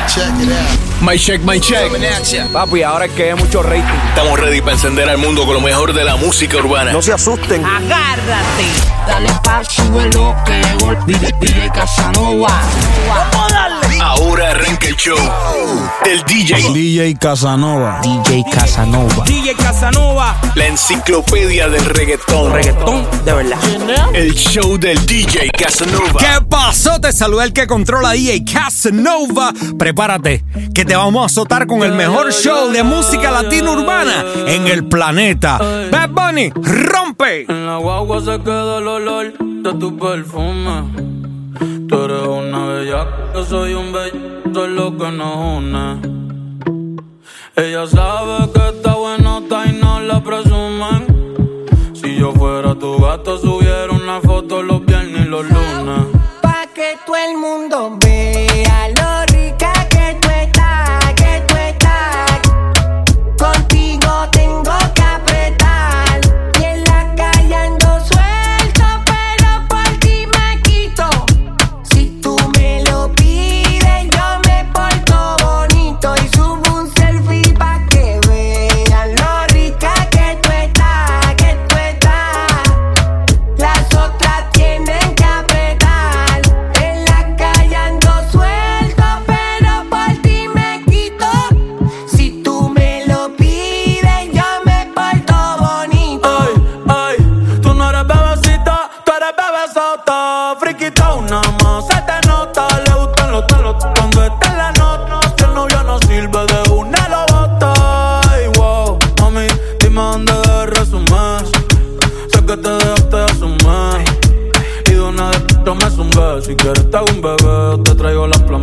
My check, my check. Papi, ahora es que hay mucho rating. Estamos ready para encender al mundo con lo mejor de la música urbana. No se asusten. Agárrate. Dale pa' súbelo que llegó el DJ Casanova. Vamos a darle. Ahora arranca el show del DJ Casanova. DJ Casanova. DJ Casanova. la enciclopedia del reggaetón. Reggaetón de verdad. El show del DJ Casanova. ¿Qué pasó? Te saluda el que controla DJ Casanova. Prepárate, que te vamos a azotar con el mejor show de música latina urbana en el planeta. Bad Bunny, rompe. En la guagua se queda el olor de tu perfume. Tú eres una bellaca, yo soy un bello, soy lo que nos une. Ella sabe que está buenota y no la presumen. Si yo fuera tu gato, subiera una foto los viernes y los lunes. Pa' que todo el mundo vea lo rica que tú estás, que tú estás. Contigo tengo que apretar. Y en la calle ando suelto, pero por ti me quito. Si tú me lo pides, yo me porto bonito y subo un selfie pa' que vean lo rica que tú estás, que tú estás. Las otras tienen que apretar. En la calle ando suelto, pero por ti me quito. Si tú me lo pides, yo me porto bonito. Ay, tú no eres bebecita, tú eres bebesota. Friquita una más, se te nota. Le gustan los telos cuando está en la nota. Si el novio no sirve, de una lo bota. Ay, wow, mami, dime dónde de resumir. Sé que te dejaste de asumir. Y de una vez yo me zumbé. Si quieres te hago un bebé, yo te traigo la plan.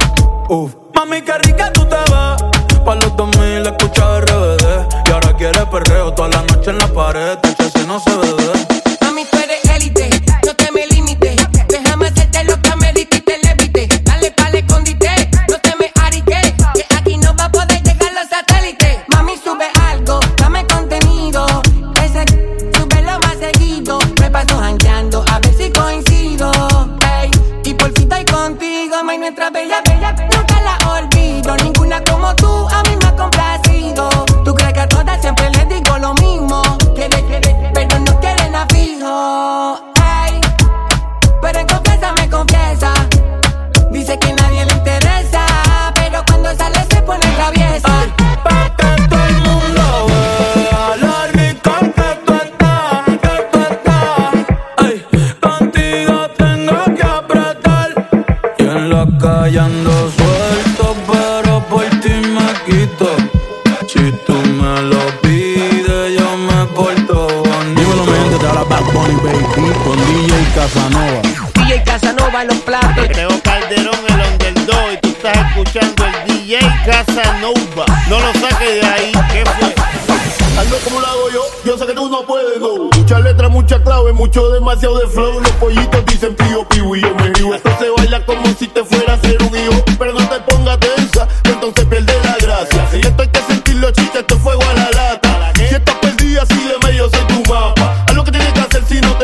Mami, qué rica tú te ves. Pa' los 2000 escucha RBD. Y ahora quieres perreo toda la noche en la pared. Si no se ve. Mami, tú eres élite, no te me limites. Déjame hacerte lo que amerita y te levite. Dale pa'l escondite, no te me ariques. Que aquí no va a poder llegar los satélites. Mami, sube algo, dame contenido. Ese súbelo más seguido. Me paso jangueando, a ver si coincido. Ey, y por fin estoy contigo, mami, nuestra bella, bella. Nunca la olvido, ninguna como tú a mí me ha complacido. Tú crees que a todas siempre les digo lo mismo. Quiere, pero no quieren a fijo. Ey, pero en confianza me confiesa. Dice que nadie le interesa, pero cuando sale se pone traviesa. Pa' que todo el mundo vea lo rico que tú estás, que tú estás. Ay, contigo tengo que apretar. Y en la calle ando suelto, pero por ti me quito. Si tú me lo pides, yo me porto Dímelo, mi gente, bonito. te habla Bad Bunny, baby, con DJ Casanova. DJ Casanova en los platos. Teo Calderón, el underdog, y tú estás escuchando el DJ Casanova. No lo saques de ahí, ¿qué fue? Hazlo como lo hago yo sé que tú no puedes, no. Mucha letra, mucha clave, mucho demasiado de flow. Los pollitos dicen pío, pío y yo me río. Esto se baila como si te fuera a hacer un hijo. Pero no te pongas tensa, que entonces pierde la gracia. Esto hay que sentirlo, chica, esto es fuego a la lata. Si estás perdida, sígueme, yo soy tu mapa. Haz lo que tienes que hacer si no te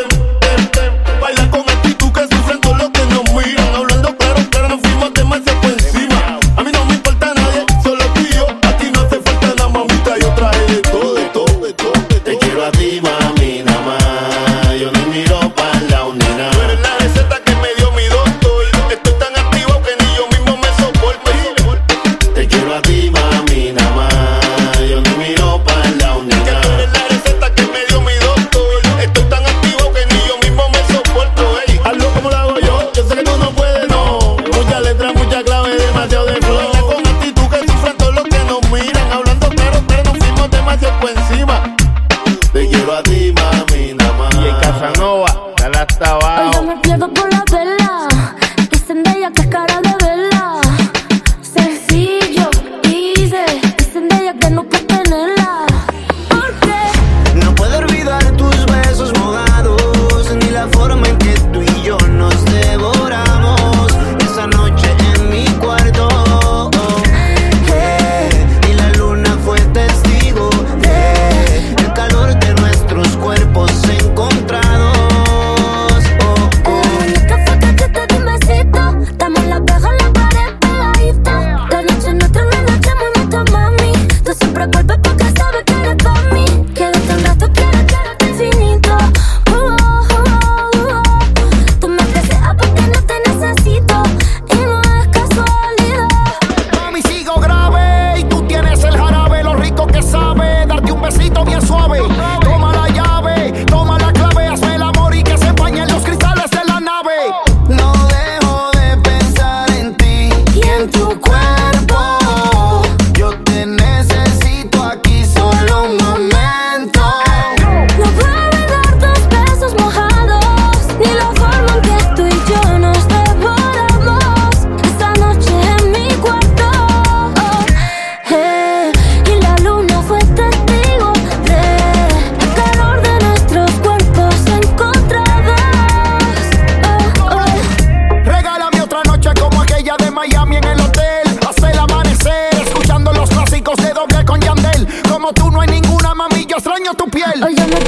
baila con actitud que sufren todos los que nos miran. Hablando claro, no fuimos demasiado por encima. A mí no me importa nadie, solo tú y yo. A ti no hace falta nada, mamita, yo traje de todo, de todo, de todo. Te quiero a ti, mami, nada más. Yo ni miro para la unidad. Tú eres la receta que me dio mi doctor. Estoy tan activo que ni yo mismo me soporto. Te quiero a ti, mami, nada más. Yo ni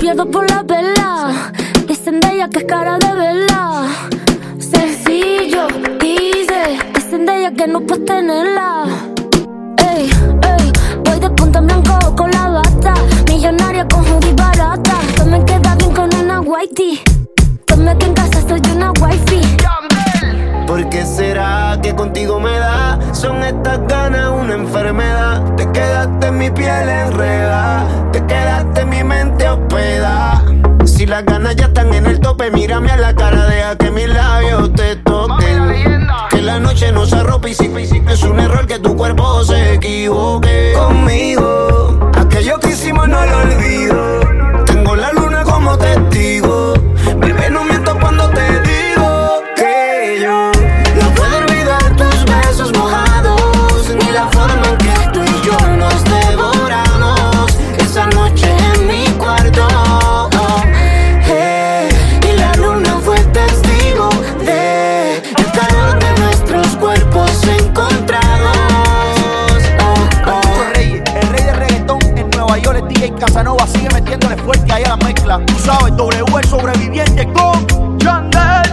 pierdo por la vela. Dicen de ella que es cara de vela. Sencillo, dice. Dicen de ella que no puedes tenerla. Ey, ey, voy de punta en blanco con la bata. Millonaria con hoodie barata. Tú me queda bien con una whitey. Tome que en casa soy una wifey. ¿Por qué será que contigo me da? Son estas ganas una enfermedad. Te quedaste en mi piel enredada. Te quedaste en mi mente hospedada. Si las ganas ya están en el tope, mírame a la cara, deja que mis labios te toquen. Que la noche nos arrope y si es un error que tu cuerpo se equivoque. Conmigo, aquello que hicimos no lo olvido. Tengo la luna como testigo. Bebé, no miento cuando te digo que yo no puedo olvidar tus besos mojados, ni la forma en que tú y yo nos devoramos esa noche en mi cuarto. Y la luna fue testigo de el calor de nuestros cuerpos encontrados. El rey de reggaetón en Nueva York es DJ Casanova. Sigue metiéndole fuerte ahí a la mezcla. Tú sabes, W el sobreviviente con Yandel.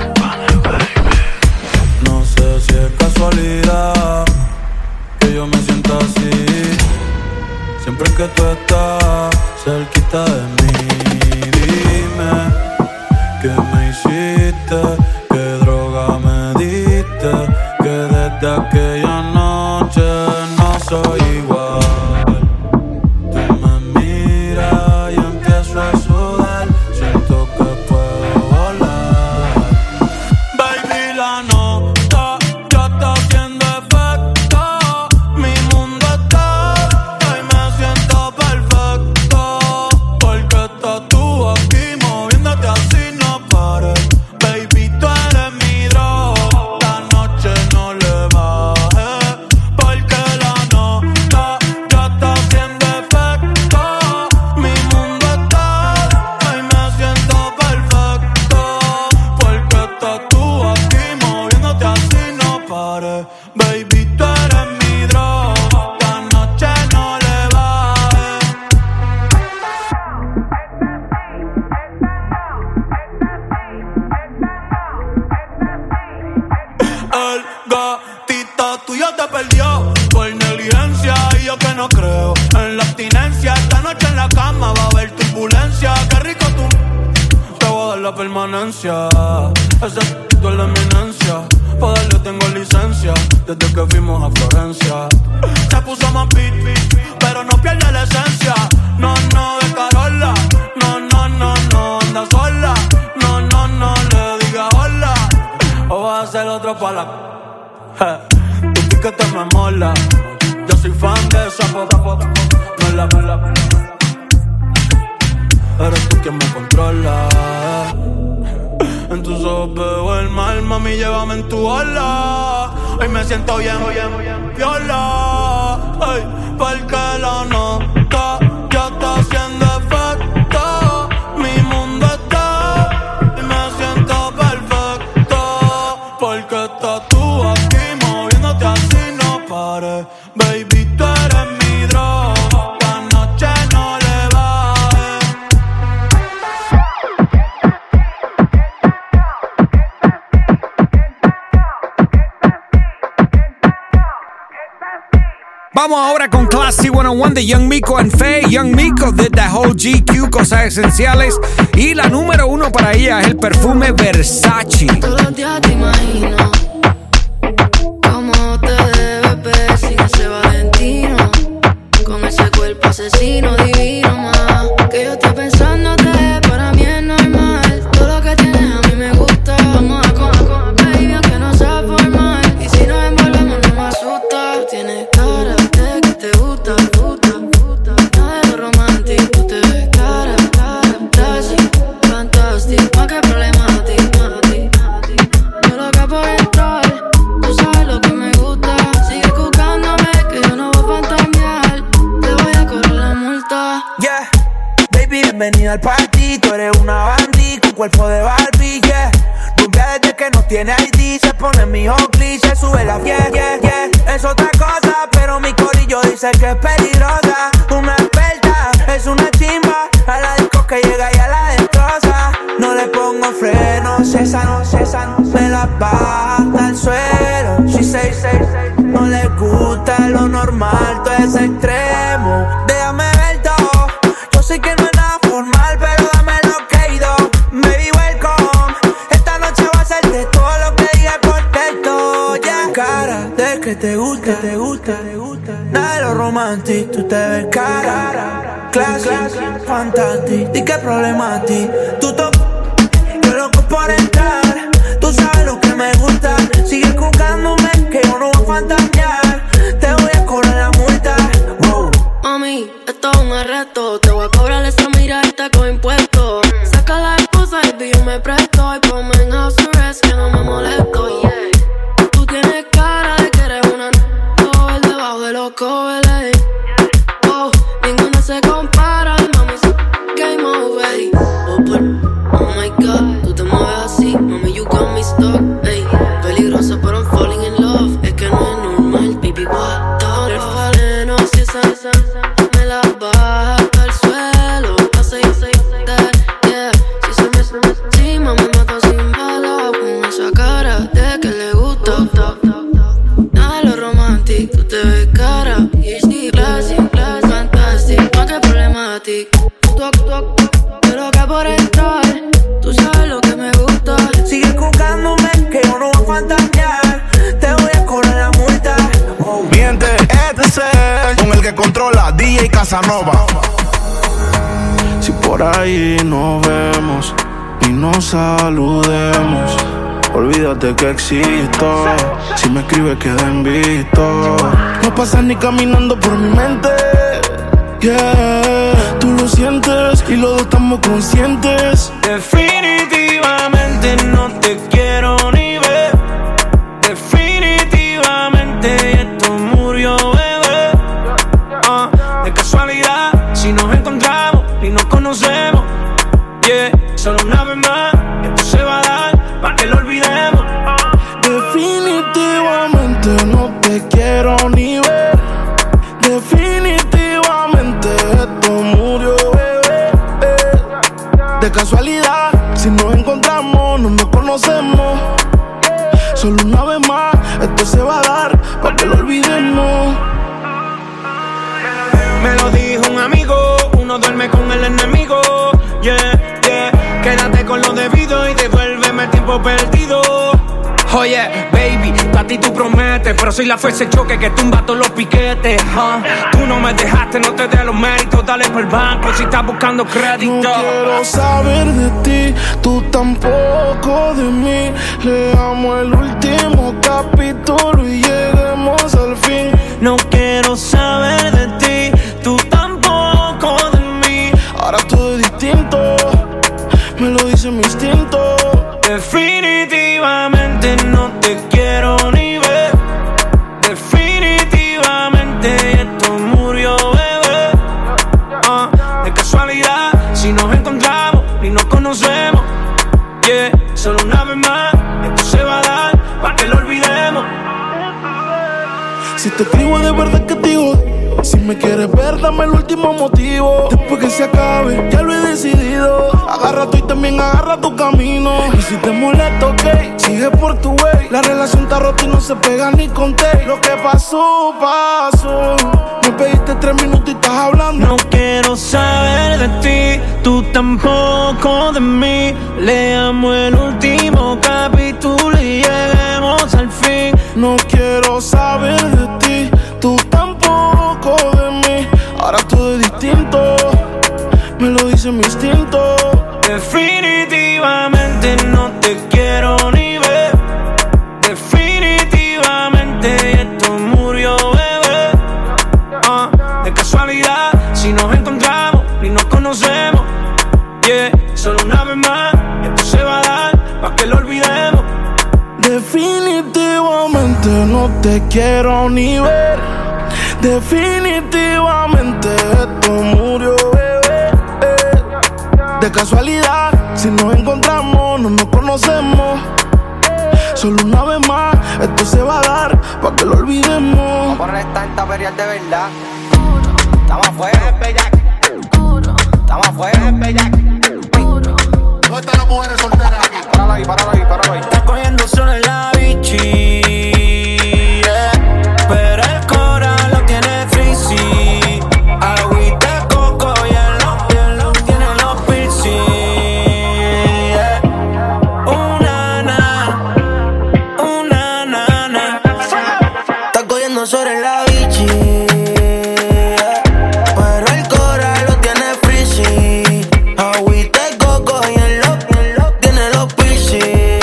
No sé si es casualidad que yo me siento así. Siempre que tú estás cerquita de mí. Dime, ¿qué me hiciste? ¿Qué droga me diste? Que desde aquella noche no soy igual. Tú me miras y empiezo a sudar. Siento que puedo volar. Baby, la nota ya está haciendo efecto. Mi mundo está, hoy me siento perfecto. Porque estás tú aquí moviéndote así, no pares. Baby, tú eres mi droga. La noche no le bajes. Porque la nota ya está haciendo efecto. Mi mundo está, hoy me siento perfecto. Porque estás tú aquí moviéndote así, no pares. Baby, tú eres mi droga. La noche no le bajes. El gatito tuyo te perdió por negligencia. Y yo que no creo en la abstinencia. Esta noche en la cama va a haber turbulencia. Qué rico tú, te voy a dar la permanencia. Ese tú es la eminencia. Pa' darle tengo licencia desde que fuimos a Florencia. Se puso más beat, pero no pierde la esencia. No, no, de Carola. No, no, no, no, anda sola. No, no, no, le diga hola. O vas a hacer otro pa' la... Tu piquete me mola. Yo soy fan de esa pop. No la... Eres tú quien me controla. En tus ojos veo el mal, mami, llévame en tu ola. Hoy me siento bien, viola. Ay, porque la nota ya está haciendo efecto. Mi mundo está, y me siento perfecto. Porque estás tú aquí moviéndote así, no pares. Baby, tú eres mi droga. La noche no le bajes. Vamos ahora con Classy 101 de Young Miko and Faye. Young Miko did that whole GQ, cosas esenciales. Y la número 1 para ella es el perfume Versace. Todos los días te imagino cómo te debes ver sin ese Valentino, con ese cuerpo asesino divino, más que yo estoy pensándote, para mí es normal. Todo lo que tienes a mí me gusta. Vamos a comer, baby, aunque no sea formal. Y si nos envolvemos no me asusta. Tú tienes cara de que te gusta, nada de lo romántico. Tú te ves cara, así, fantástico, más que problemático. Yo loca por entrar, tú sabes lo que me gusta. Sigue buscándome que yo no voy a fantamear. Te voy a correr la multa. Yeah, baby, bienvenida al party. Tú eres una bandit con cuerpo de Barbie, yeah. Rubia desde que no tiene ID. Se pone en mi Oakley, se sube la fiesta, yeah. Es otra cosa, pero mi corillo dice que es peligrosa. Una experta, es una chimba. A la disco que llega baja hasta el suelo. She say, no le gusta lo normal, todo es extremo. Déjame ver todo, yo sé que no es nada formal, pero dame lo que he ido. Baby, welcome, esta noche va a ser de todo lo que dije por texto, yeah. Cara de que te gusta, nada de lo romántico, tú te ves cara. Classic, fantastic, ¿y qué problema a ti? Tú yo loco por entrar, tú sabes lo que me gusta. Sigue jugándome que yo no voy a fantasear. Te voy a cobrar la multa. Wow. Mami, esto es un arresto. Te voy a cobrar esa mirada con impuestos. Saca la esposa y yo me presto. Y ponme en house arrest que no me molesto, yeah. Tú tienes cara de que eres una cover debajo de los covers. Oh, ninguna se compara, mami, game over. Oh my God, tú te mueves así, mami, you got me stuck. Ey, peligrosa pero I'm falling in love. Es que no es normal, baby, what the fuck. El faleno, si esa me la baja hasta el suelo. Pasa y yeah. Si se me sí, mami, mata sin bala. Con esa cara de que le gusta. Nada de lo romántico, tú te ves cara. HD, classic, fantastic. ¿Para qué problemático? Tú loca por entrar. Tú sabes lo que me gusta. Sigue jugándome que yo no voy a fantasear. Te voy a cobrar la multa. Miente, este es el con el que controla DJ Casanova. Si por ahí nos vemos y nos saludemos, olvídate que existo. Si me escribes queda en visto. No pasas ni caminando por mi mente, yeah. Tú lo sientes y los dos estamos conscientes. Definitivamente no te quiero ni ver. Definitivamente esto murió, bebé. De casualidad, si nos encontramos y nos conocemos, yeah. Solo una vez más, esto se va a dar para que lo olvidemos. Definitivamente no te quiero ni ver. Definitivamente esto murió, bebé. De casualidad, si nos encontramos, no nos conocemos. Solo una vez más, esto se va a dar para que lo olvidemos. Me lo dijo un amigo, uno duerme con el enemigo, yeah, yeah. Quédate con lo debido y devuélveme el tiempo perdido. Oye, baby, a ti tú prometes, pero soy la fuerza de choque que tumba todos los piquetes, Tú no me dejaste, no te dé los méritos, dale por el banco si estás buscando crédito. No quiero saber de ti, tú tampoco de mí. Leamos el último capítulo y lleguemos al fin. No quiero saber de ti, tú tampoco de mí. Ahora todo es distinto, me lo dice mi instinto. Definitivamente no te quiero ni ver. Definitivamente esto murió, bebé. De casualidad, si nos encontramos y nos conocemos, yeah. Solo una vez más, esto se va a dar para que lo olvidemos. Si te escribo de verdad que te digo. Si me quieres ver, dame el último motivo. Después que se acabe, ya lo he decidido. Agarra tú y también agarra tu camino. Y si te molesta, ok, sigue por tu way. La relación está rota y no se pega ni con té. Lo que pasó, pasó. Me pediste 3 minutos y estás hablando. No quiero saber de ti, tú tampoco de mí. Leamos el último capítulo y lleguemos al fin. No quiero saber de ti, tú tampoco de mí. Ahora todo es distinto, me lo dice mi instinto. Definitivamente no te quiero ni ver. Definitivamente esto murió, bebé. De casualidad, si nos encontramos y nos conocemos, yeah. Solo una vez más, esto se va a dar para que lo olvidemos. Definitivamente no te quiero ni ver. Definitivamente esto murió, bebé. De casualidad, si nos encontramos, no nos conocemos. Solo una vez más, esto se va a dar para que lo olvidemos. Vamos a poner esta imperial de verdad. Estamos afuera, estamos afuera. ¿Dónde están las mujeres solteras aquí? Páralo ahí. Estás cogiendo solo el labio. cogiendo sobre la bichi, pero el coral lo tiene freezy. Agüita de coco y el lock tiene los piercing.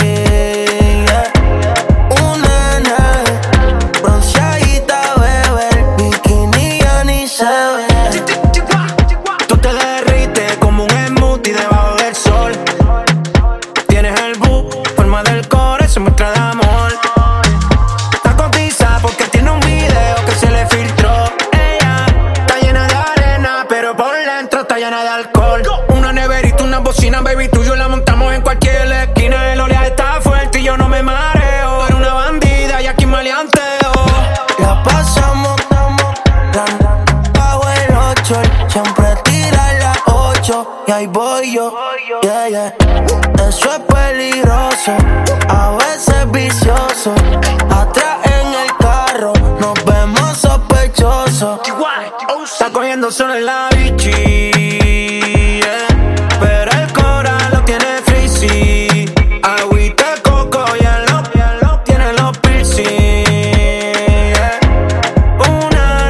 Una nave bronceadita, bebé, el bikini ya ni se ve. Tú te derrites como un smoothie debajo del sol. Tienes el book, forma del core, se muestra de amor. Está cotiza porque tiene un video que se le filtró. Ella está llena de arena, pero por dentro está llena de alcohol. Una neverita, una bocina, baby, tú y yo la montamos en cualquier esquina. El oleaje está fuerte y yo no me mareo. Era una bandida y aquí maleanteo. La pasamos bajo el 8, siempre tira las 8 y ahí voy yo. Yeah, yeah. Eso es peligroso, a veces vicioso. Atrás en el carro nos vemos sospechosos. Está cogiendo solo en la bichi, yeah. Pero el coral lo tiene freezy. Agüita de coco y el lock tiene los piercing, yeah. Una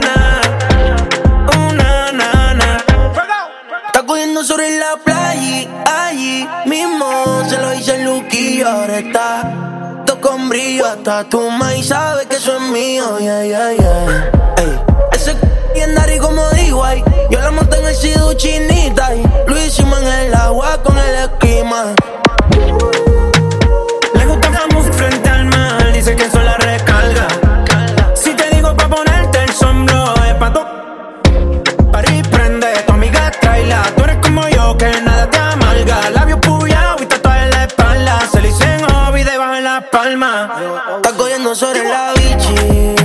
nana está cogiendo sobre la playa, allí mismo se lo hice el Luqui. Ahora está todo con brillo, hasta tu maíz sabe que eso es mío, yeah, yeah, yeah. Ey, ese bien dari como digo, ay. Yo la monté en el Sidu chinita y lo hicimos en el agua con el esquema. Le gusta la música frente al mar, dice que eso la recarga. Si te digo pa' ponerte el sombro, es pa' tu party prende, tu amiga tráela. Tú eres como yo, que nada te amarga. Labios puyados y tatuajes en la espalda. Se le dicen hobby debajo en la palma. Está cogiendo sobre la bichi,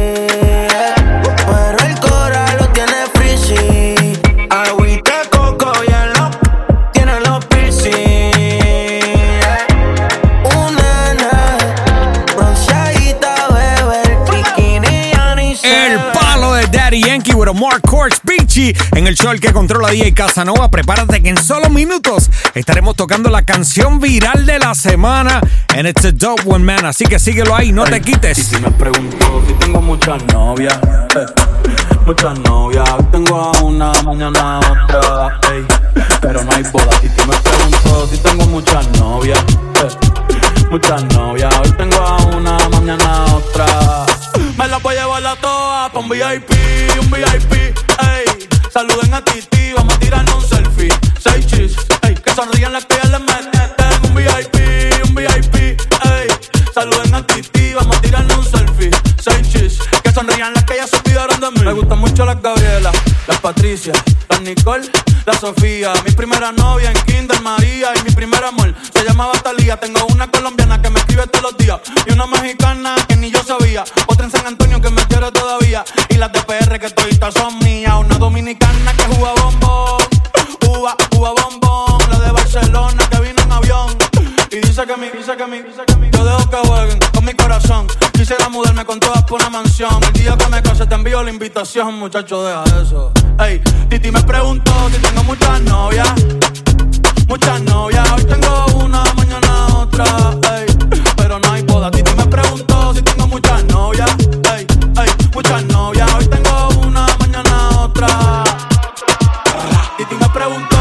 pero el coral lo tiene freezy. Agüita de coco y el lock tiene los piercing, yeah. Una nave bronceadita, bebé, el bikini ya ni se ve. El palo de Daddy Yankee with a Mark Courts Beachy en el show El que controla DJ Casanova. Prepárate que en solo minutos estaremos tocando la canción viral de la semana. And it's a dope one, man. Así que síguelo ahí, no te quites. Y si me pregunto si tengo muchas novias, muchas novias. Hoy tengo a una, mañana a otra, pero no hay boda. Y si me pregunto si tengo muchas novias, muchas novias. Hoy tengo a una, mañana a otra. Me la voy a llevar a todas pa' un VIP, ey. Saluden a Titi, vamos a tirarnos un selfie. 6 chis, ey. Que sonrían las que ya les meten. Un VIP, ey. Saluden a Titi, vamos a tirarnos un selfie. 6 chis, que sonrían las que ya se olvidaron de mí. Me gustan mucho las Gabriela, las Patricia, las Nicole, la Sofía. Mi primera novia en Kinder María y mi primer amor se llamaba Talía. Tengo una colombiana que me escribe todos los días y una mexicana que ni yo sabía. Otra en San Antonio que me quiere todavía y las de PR que toditas son mías. Una dominicana que juega bombón, juega bombón. La de Barcelona que vino en avión y dice que yo dejo que jueguen con mi corazón. Quisiera mudarme con todas por una mansión. El día que me case te envío la invitación, muchacho, deja eso. Ey, Titi me preguntó si tengo muchas novias. Muchas novias, hoy tengo una, mañana otra, ey. Pero no hay boda. Titi me preguntó si tengo muchas novias, ey, ey. Muchas novias, hoy tengo una, mañana otra. Titi me preguntó,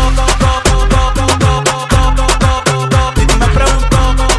Titi me preguntó,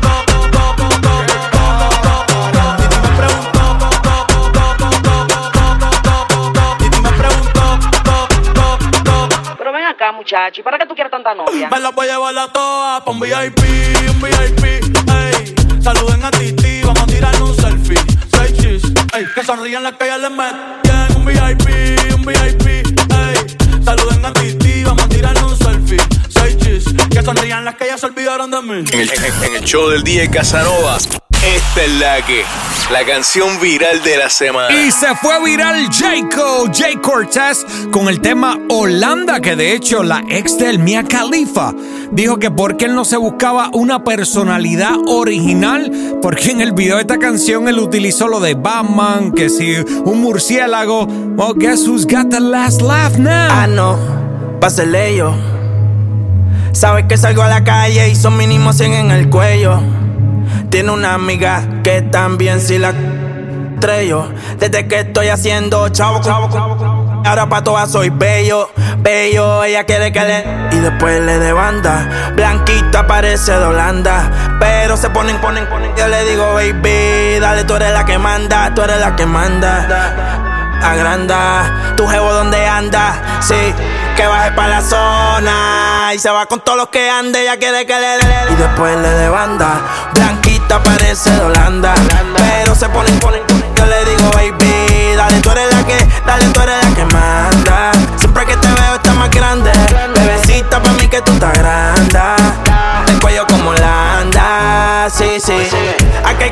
Pero ven acá, muchacho, ¿y para qué tú quieres tanta novia? Me la voy a llevar a todas pa' un VIP, ey. Saluden a Titi, vamos a tirarnos un selfie. 6 chis, ey. Que sonrían las que ya les meten. Un VIP, ey. Saluden a Titi, vamos a tirarnos un selfie. 6 chis, que sonrían las que ya se olvidaron de mí. En el show del DJ Casanova, esta es la canción viral de la semana. Y se fue viral Jay Cortez con el tema Holanda, que de hecho la ex del Mia Khalifa dijo que porque él no se buscaba una personalidad original, porque en el video de esta canción él utilizó lo de Batman, que si un murciélago. Well, guess who's got the last laugh now? Ah, no, pásele yo. Sabes que salgo a la calle y son mínimo 100 en el cuello. Tiene una amiga que también si la estrello. Desde que estoy haciendo chavo, ahora pa' todas soy bello, bello. Ella quiere que le... Y después le de banda. Blanquita parece de Holanda, pero se ponen. Yo le digo, baby, dale, tú eres la que manda, tú eres la que manda. Agranda, tu jevo donde anda, sí, que baje pa' la zona y se va con todos los que ande. Ella quiere que le dé y después le de banda. Blanquita parece de Holanda, pero se ponen. Yo le digo, baby, dale, tú eres la que manda. Siempre que te veo estás más grande, bebecita pa' mí que tú estás grande. El cuello como Holanda, sí. Aquí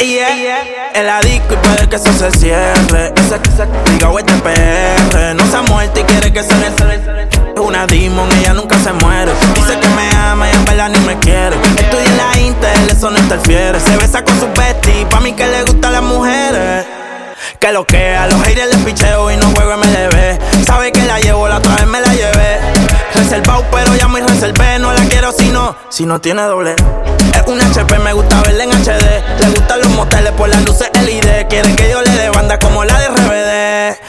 en la disco y puede que eso se cierre. Esa diga este PR no se ha muerto y quiere que se le. Es una demon, ella nunca se muere. Dice que me ama y en verdad ni me quiere. Estudia en la Intel, eso no interfiere. Se besa con sus besties, pa' mí que le gustan las mujeres. Que lo que a los haters les picheo y no juego MLB. Sabe que la llevo, la otra vez me la llevé. Reservado pero ya muy reservé. No la quiero si no tiene doble. Es un HP, me gusta verla en HD. Le gustan los moteles por las luces LED. Quiere que yo le dé banda como la de RBD.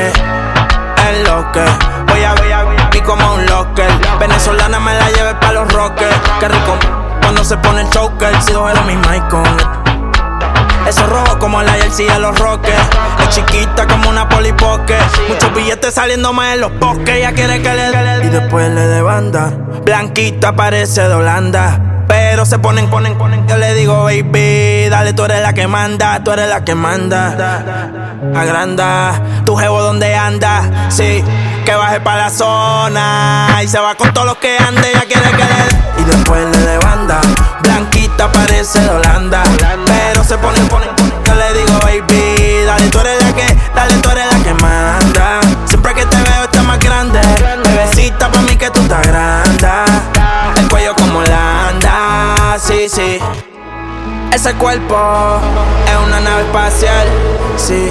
Es lo que voy a y como un locker. Venezolana me la lleve pa' los rockers. Qué rico cuando se pone el choker. Si dos es lo mismo icon. Eso rojo como la jersey de los Rockets. Es chiquita como una polipoque. Muchos billetes saliendo más en los bosques. Ella quiere que le y después le de banda. Blanquita parece de Holanda, pero se ponen. Yo le digo, baby, dale, tú eres la que manda, tú eres la que manda. Agranda, tu jevo donde anda, sí, que baje pa' la zona y se va con todos los que ande. Ella quiere que le y después le de banda. Blanquita parece de Holanda, pero se ponen. Yo le digo, baby, dale, tú eres la que manda. Siempre que te veo estás más grande, bebecita pa' mí que tú estás grande. El cuello como Holanda, sí. Ese cuerpo es una nave espacial, sí.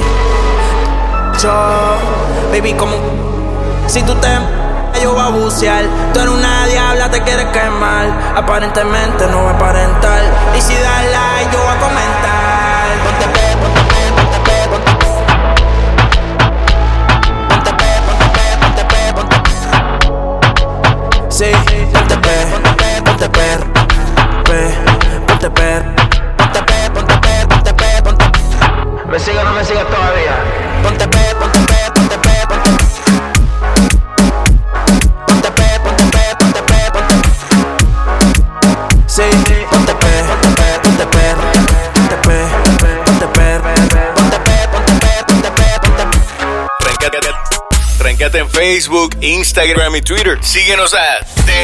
Yo, baby, como si tú te yo voy a bucear. Tú eres una diabla, te quieres quemar. Aparentemente no va a aparentar. Y si das like, yo voy a comentar. Ponte pe. Sí, ponte pe. ¿Me sigue o no me sigues todavía? Ponte pe. Sí, ponte Tráncate en Facebook, Instagram y Twitter. Síguenos a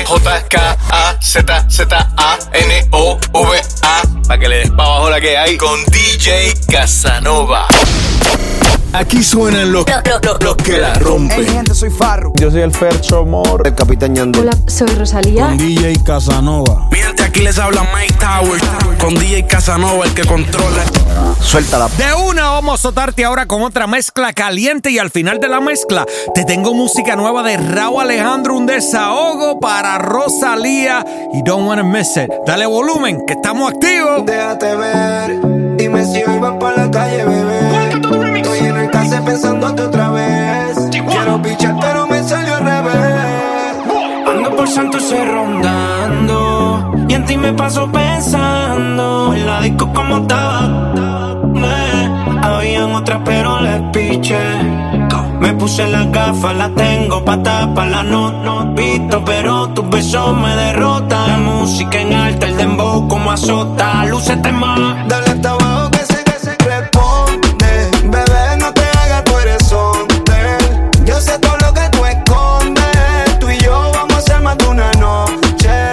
DJKAZZANOVA para que le des pa' abajo la que hay con DJ Casanova. Aquí suenan los que la rompen. Hey gente, soy Farru. Yo soy el Fercho Mor, el Capitán Ñando. Hola, soy Rosalía. Con DJ Casanova. Mi gente, aquí les habla Mike Towers. Con DJ Casanova, el que controla. Suéltala. De una vamos a azotarte ahora con otra mezcla caliente. Y al final de la mezcla te tengo música nueva de Rauw Alejandro, un desahogo para Rosalía. Y don't wanna miss it. Dale volumen, que estamos activos. Déjate ver, dime si hoy vas pa' la calle, bebé. Estoy en el case pensándote otra vez. Quiero pichar pero me salió al revés. Ando por Santurce rondando y en ti me paso pensando. En la disco como estaba. Habían otras pero les piché. Me puse las gafas, las tengo pa' taparlas, no visto, pero tus besos me derrotan. La música en alta, el dembow como azota. Lúcete más. Dale hasta abajo que se responde. Bebé, no te hagas, tú eres sonte. Yo sé todo lo que tú escondes. Tú y yo vamos a hacer más de una noche.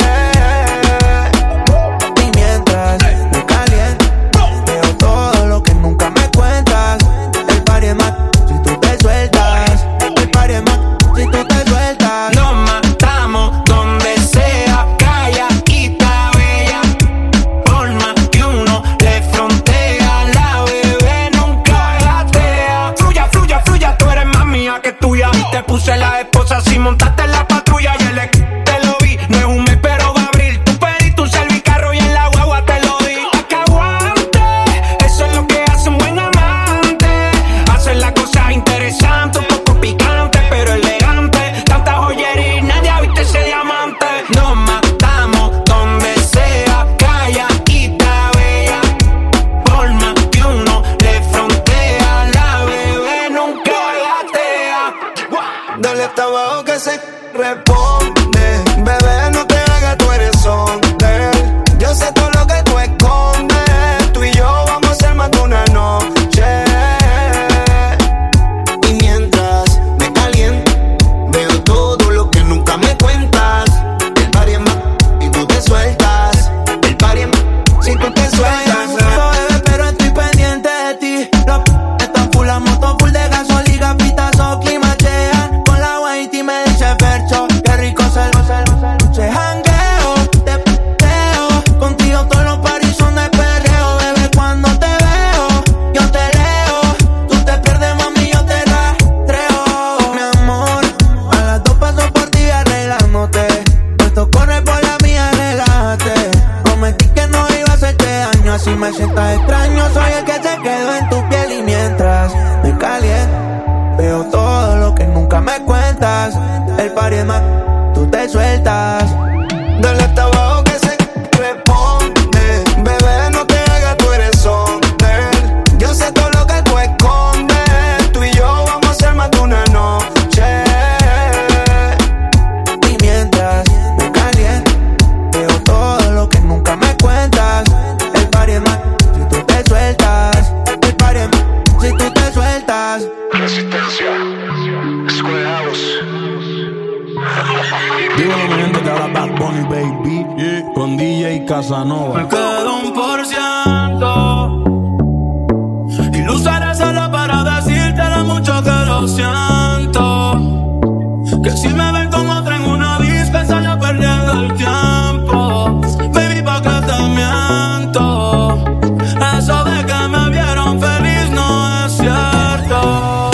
Y mientras me caliento, veo todo lo que nunca me cuentas. El party es más si tú te sueltas. El party es más si tú te sueltas. Nos matamos donde sea, calladita, bella. Por más que uno le frontea, la bebé nunca gatea. Fluya, tú eres más mía que tuya. Te puse la esposa si montaste en la patrulla. Y el te lo vi, no es un mes pero va a abrir. Tú pediste un servicarro y en la guagua te lo di. Pa' que aguante, eso es lo que hace un buen amante. Casanova. Me quedo 1%. Y lo usaré solo para decirte lo mucho que lo siento. Que si me ven con otra en una disco, estaría perdiendo el tiempo. Baby, ¿pa' qué te miento? Eso de que me vieron feliz no es cierto.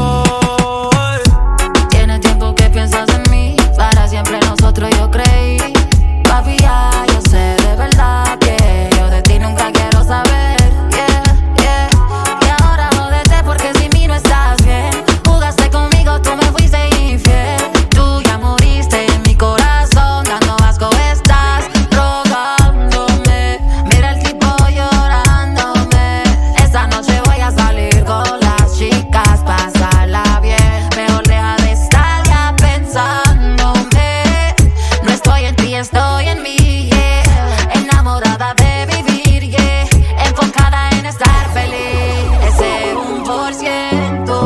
Tiene tiempo que piensas en mí, para siempre nosotros yo creí. Papi, ya yo sé de verdad que yo de ti nunca quiero saber. Yeah, yeah. Y ahora jódete porque sin mí no estás bien. Jugaste conmigo, tú me fuiste infiel. Tú ya moriste en mi corazón, dando asco estás rogándome. Mira el tipo llorándome. Esta noche voy a salir con las chicas, pasarla bien. Mejor deja de estar ya pensándome. No estoy en ti, estoy en mí, yeah. Enamorada de vivir, yeah. Enfocada en estar feliz. Ese 1%.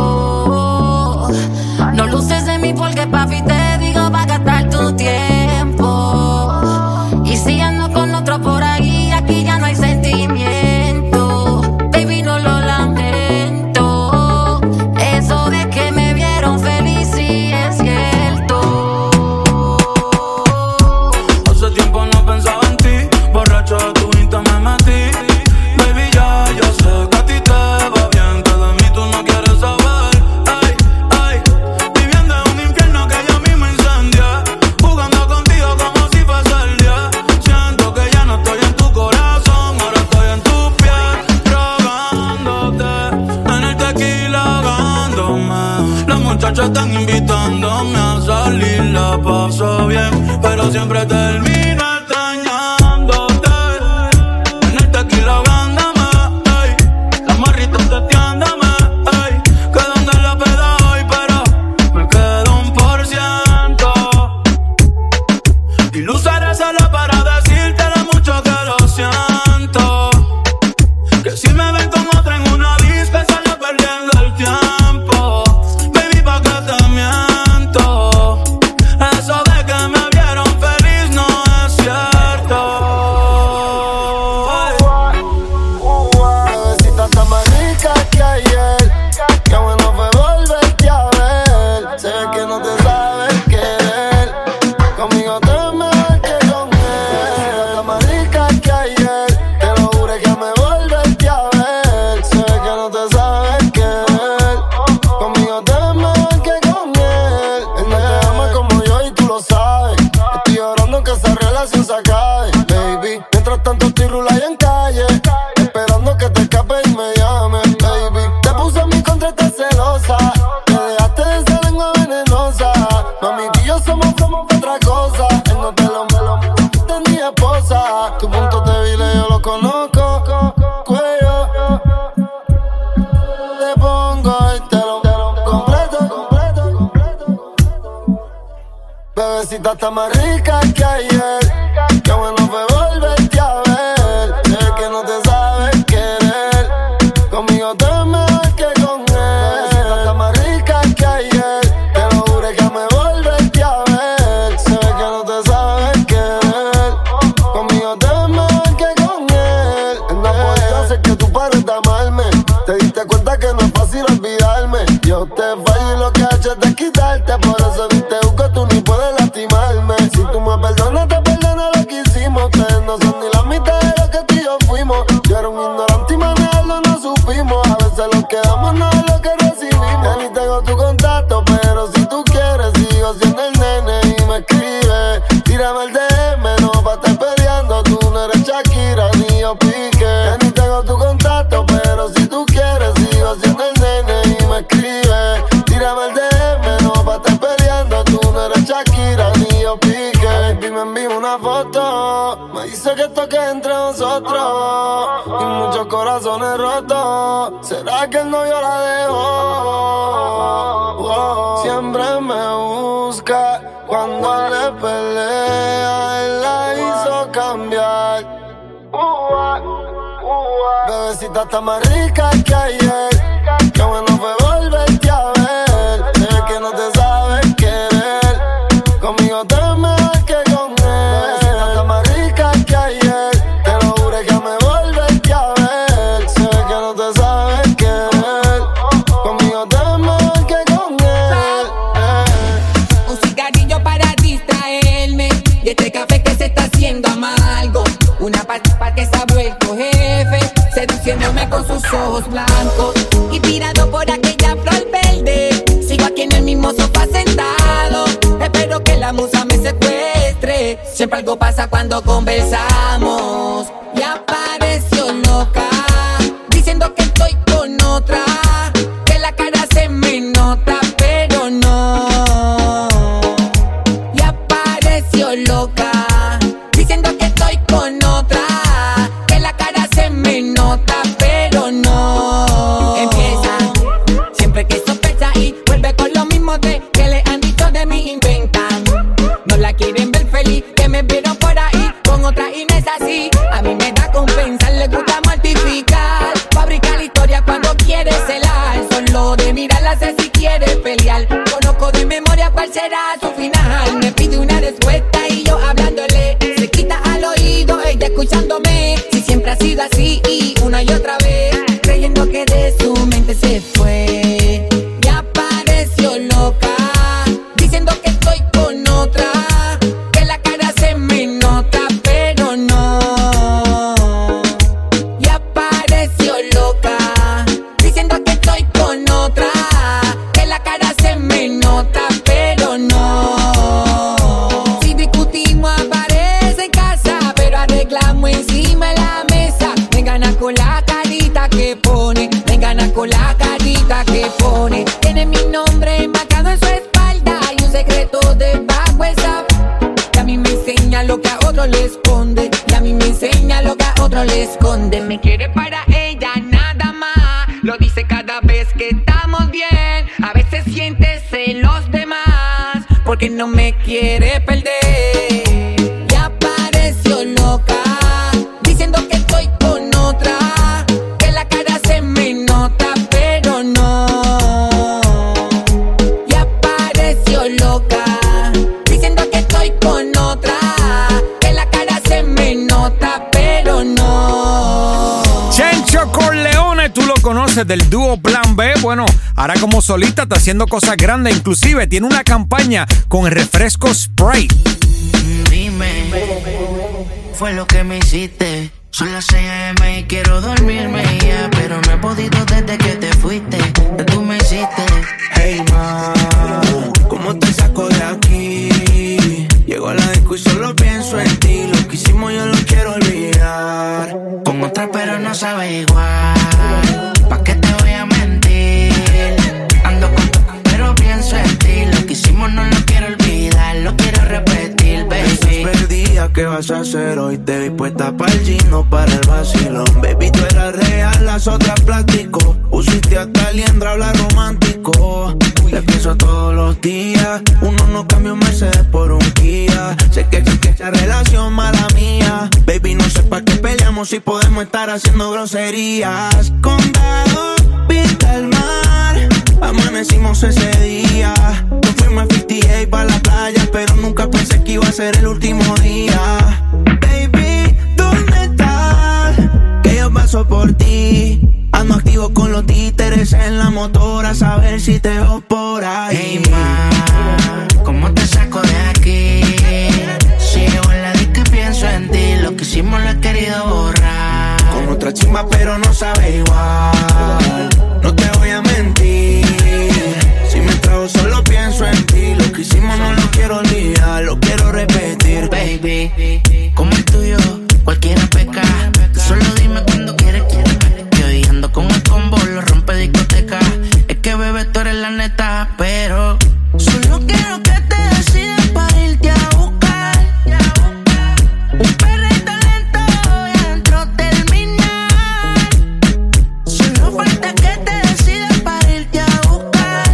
No luces de mí porque papi te digo va a gastar tu tiempo. Y si ando con otro por ahí, aquí ya no hay sentimiento. Baby, no lo lamento. Eso de que me vieron feliz sí es cierto. Hace tiempo no pensaba en ti, borracho de tu Insta me metí. Baby, ya yo sé que a ti te va bien, que de mí tú no quieres saber. Ay, ay, viviendo en un infierno que yo mismo incendié. Jugando contigo como si fuese el día. Siento que ya no estoy en tu corazón, ahora estoy en tus pies, rogándote. En el tequila ahogándome. Las muchachas están invitándome a salir, la paso bien, pero siempre termino extrañándote. En el tequila ahogándome, ey. Las morritas testeándome, ey. Que donde la peda hoy, pero me quedo 1%. Y lo usaré solo para decirte lo mucho que lo siento. Que si me ven con otra en una disco, estaría perdiendo el tiempo. Baby, ¿pa' qué te miento? Eso de que me vieron feliz no es cierto. Bebecita está más rica que ayer. Qué bueno fue volverte a ver. Sé que no te sabes querer. Conmigo te es mejor que con él. Está más rica que ayer. Te lo juro que me volverte a ver. Sé que no te sabes querer. Conmigo te es mejor que con él. Él no te ama como yo y tú lo sabes. Estoy llorando que esa relación se acabe, baby. Mientras tanto estoy rulando en calle, esperando que te escapes y me llames, baby. Te puse en mi contra, estás celosa. Te dejaste de esa lengua venenosa. Mami, tú y yo somos otra cosa. Él no te lo de mi esposa. Tu punto débil yo lo conozco. Cuello te pongo y te lo completo. Bebecita está más rica que ayer. Qué bueno fue volverte a ver. Sé que no te sabes querer. Conmigo te es mejor que con él. Bebecita está más rica que ayer. Te lo juro que me volverte a ver. Sé que no te sabes querer. Conmigo te es mejor que con él. Él no podía hacer que tú pares de amarme. Te diste cuenta que no es fácil olvidarme. Yo te fallo y lo que he hecho es desquitarte. Por eso ni te busco, tú ni puedes lastimarme. Si tú me perdonas, te perdono lo que hicimos. Ustedes no son ni la mitad de lo que tú y yo fuimos. Yo era un ignorante y manejarlo no supimos. A veces lo que damos no es lo que recibimos. Ya ni tengo tu contacto, pero si tú quieres sigo siendo el nene y me escribes. Tírame el DM, no pa' estar peleando. Tú no eres Shakira ni yo Piqué. Ya ni tengo tu contacto, pero si tú quieres sigo siendo el nene y me escribes. Tírame el DM, no pa' estar peleando. Tú no eres Shakira ni yo Piqué. Baby, me envío una foto. Me dice que esto queda entre nosotros. Y muchos corazones rotos. ¿Será que el novio la dejó? Oh, siempre me busca. Cuando le pelea, él la hizo cambiar. Bebecita está más rica que ayer. Qué bueno fue volverte a ver. Sé que no te sabes querer. Conmigo te es mejor que con él. Bebecita está más rica que ayer. blancos y tirado por aquella flor verde. Sigo aquí en el mismo sofá sentado, espero que la musa me secuestre. Siempre algo pasa cuando conversamos. Y apareció loca, diciendo que estoy con otra, que la cara se me nota, pero no. Y apareció loca, diciendo que estoy con otra, que la cara se me nota, pero no. Empieza siempre que sospecha y vuelve con lo mismo de que le han dicho de mí, inventan. No la quieren ver feliz, que me vieron por ahí con otra y no es así. A mí me da con pensar, le gusta mortificar, fabricar historia cuando quiere celar. Solo de mirarla sé si quiere pelear. Conozco de memoria cuál será su final. Me pide una respuesta y yo hablándole, se quita al oído, ella escuchándome. Si siempre ha sido así y una y otra vez, creyendo que de su mente se fue. Y apareció loca, diciendo que estoy con otra, que la cara se me nota, pero no. Y apareció loca, diciendo que estoy con otra, que la cara se me nota, pero no. Si discutimos aparece en casa, pero arreglamos encima de la mesa. Me gana con la carita que pone, me gana con la carita que pone. Tiene mi nombre marcado en su espalda y un secreto debajo esa. Y a mí me enseña lo que a otro le esconde, y a mí me enseña lo que a otro le esconde. Me quiere para ella nada más, lo dice cada vez que estamos bien. A veces siente celos de más, porque no me quiere perder. Y apareció loca, diciendo que estoy con otra, que la cara se me nota, pero no. Y apareció loca, diciendo que estoy con otra, que la cara se me nota, pero no. Chencho Corleone, tú lo conoces del dúo Plan B. Bueno, ahora como solista está haciendo cosas grandes. Inclusive tiene una campaña con el refresco Sprite. Dime, fue lo que me hiciste. Son las 6 AM y quiero dormirme ya, pero no he podido desde que te fuiste. Que tú me hiciste. Hey ma, ¿cómo te saco de aquí? Llego a la disco y solo pienso en ti. Lo que hicimos yo lo quiero olvidar. Con otra pero no sabe igual. ¿Pa' qué te voy a mentir? Ando con tu pero pienso en ti. Lo que hicimos no lo quiero olvidar, lo quiero repetir, baby. Estás perdida, ¿qué vas a hacer hoy? Te vi puesta para el gino, para el vacilón. Baby, tú eras real, las otras plástico. Pusiste hasta liendra, habla romántico. Te pienso todos los días. Uno no cambia un Mercedes por un Kia. Sé que esa relación mala mía. Baby, no sé pa' qué peleamos si podemos estar haciendo groserías. Condado, pinta el mar. Amanecimos ese día. Nos fuimos a 58 pa' la playa, pero nunca pensé que iba a ser el último día. Baby, ¿dónde estás? Que yo paso por ti. Ando activo con los títeres en la motora, a saber si te veo por ahí. Hey ma, ¿cómo te saco de aquí? Sigo en la disco y pienso en ti. Lo que hicimos lo he querido borrar. Con otra chimba pero no sabe igual. No te voy a mentir, si me trago solo pienso en ti. Lo que hicimos no lo quiero olvidar, lo quiero repetir. Baby, como el tuyo, cualquiera peca. Solo dime cuando quieres. Que hoy ando con el combo, lo rompe discoteca. Es que bebé, tú eres la neta, pero solo quiero que te decidas para irte a buscar. Un perrito lento y adentro terminar. Solo falta que te decidas para irte a buscar.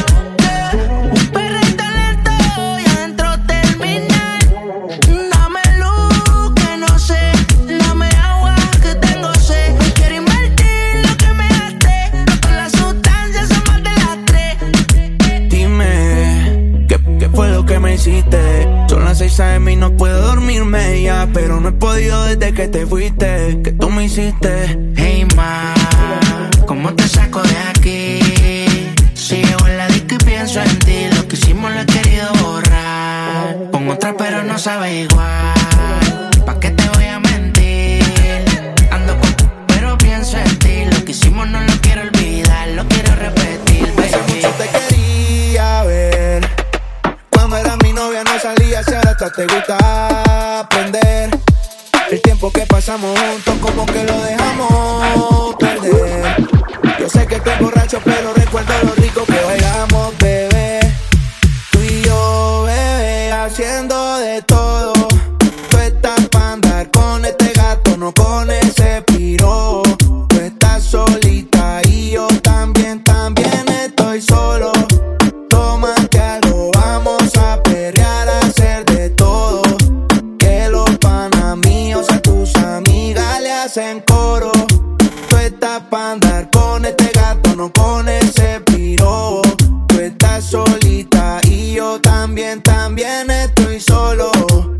Un perrito lento y adentro terminar. Dame luz que no sé, dame agua que tengo sed. Quiero invertir lo que me gasté, con las sustancias son más de las 3. Dime, ¿qué fue lo que me hiciste? Son las 6 AM y no puedo dormirme ya, pero no he podido desde que te fuiste. ¿Qué tú me hiciste? Hey ma, ¿cómo te saco de aquí? Sigo en la disco y pienso en ti. Lo que hicimos lo he querido borrar. Con otra pero no sabe igual. ¿Pa' qué te voy a mentir? Ando con pero pienso en ti. Lo que hicimos no lo quiero olvidar, lo quiero repetir, baby. Hace mucho te quería ver. Cuando eras mi novia no salías y ahora hasta te gusta aprender. El tiempo que pasamos juntos como que lo dejamos perder. Yo sé que estoy borracho pero recuerdo lo rico que bailamos, bebé. Tú y yo, bebé, haciendo de todo. Tú estás pa' andar con este gato, no con ese piro. Tú estás solita y yo también estoy solo. Tómate algo, vamos a perrear, a hacer de todo. Que los panas míos a tus amigas le hacen coro. Tú estás pa' andar con este gato, no con ese piro. Tú estás solita y yo también estoy solo.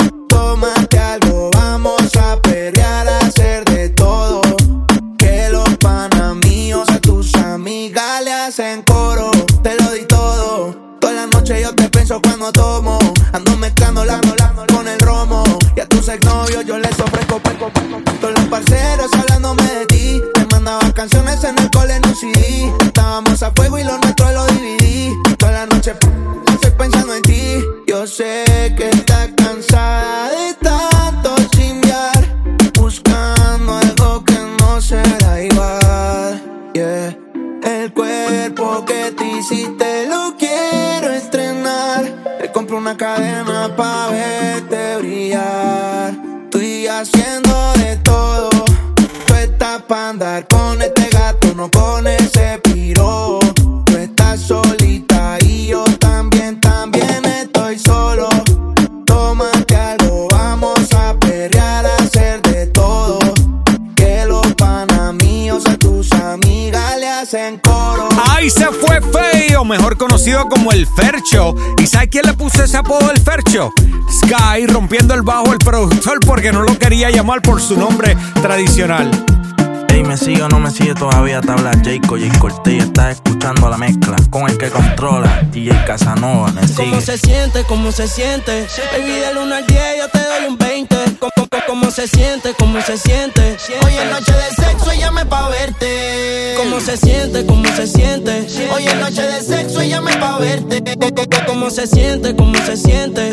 Tómate algo, vamos a perrear, a hacer de todo. Que los panas míos a tus amigas le hacen coro. Te lo di todo, toda la noche yo te pienso cuando tomo. Ando mezclando la con el romo. Y a tus exnovios yo les ofrezco poco. Todos los parceros hablándome de ti. Te mandaba canciones en el cole en un CD. Estábamos a fuego y lo nuestro lo dividí. Toda la noche estoy pensando en ti. Yo sé que estás cansada de tanto chingar, buscando algo que no será igual, yeah. El cuerpo que te hiciste lo quiero estrenar. Te compro una cadena pa' verte brillar. Estoy haciendo de todo. Tú estás pa' andar con este gato, no con ese piro. Tú estás solita y yo también estoy solo. Tómate algo, vamos a perrear, a hacer de todo. Que los panas míos a tus amigas le hacen coro. ¡Ay, se fue feo! Mejor conocido como el Fercho. ¿Y sabes quién le puso ese apodo el Fercho? Sky, rompiendo el bajo el productor porque no lo quería llamar por su nombre tradicional. Ey, ¿me sigue o no me sigue todavía? Te habla Jayco, Jay Cortez. Estás escuchando la mezcla con el que controla, DJ Casanova. ¿Me sigue? ¿Cómo se siente? ¿Cómo se siente? Baby, del 1 al 10 yo te doy un 20. ¿Cómo se siente? ¿Cómo se siente? Hoy es noche de sexo y llame pa' verte. ¿Cómo se siente? ¿Cómo se siente? Hoy es noche de sexo y llame pa' verte. ¿Cómo se siente? ¿Cómo se siente?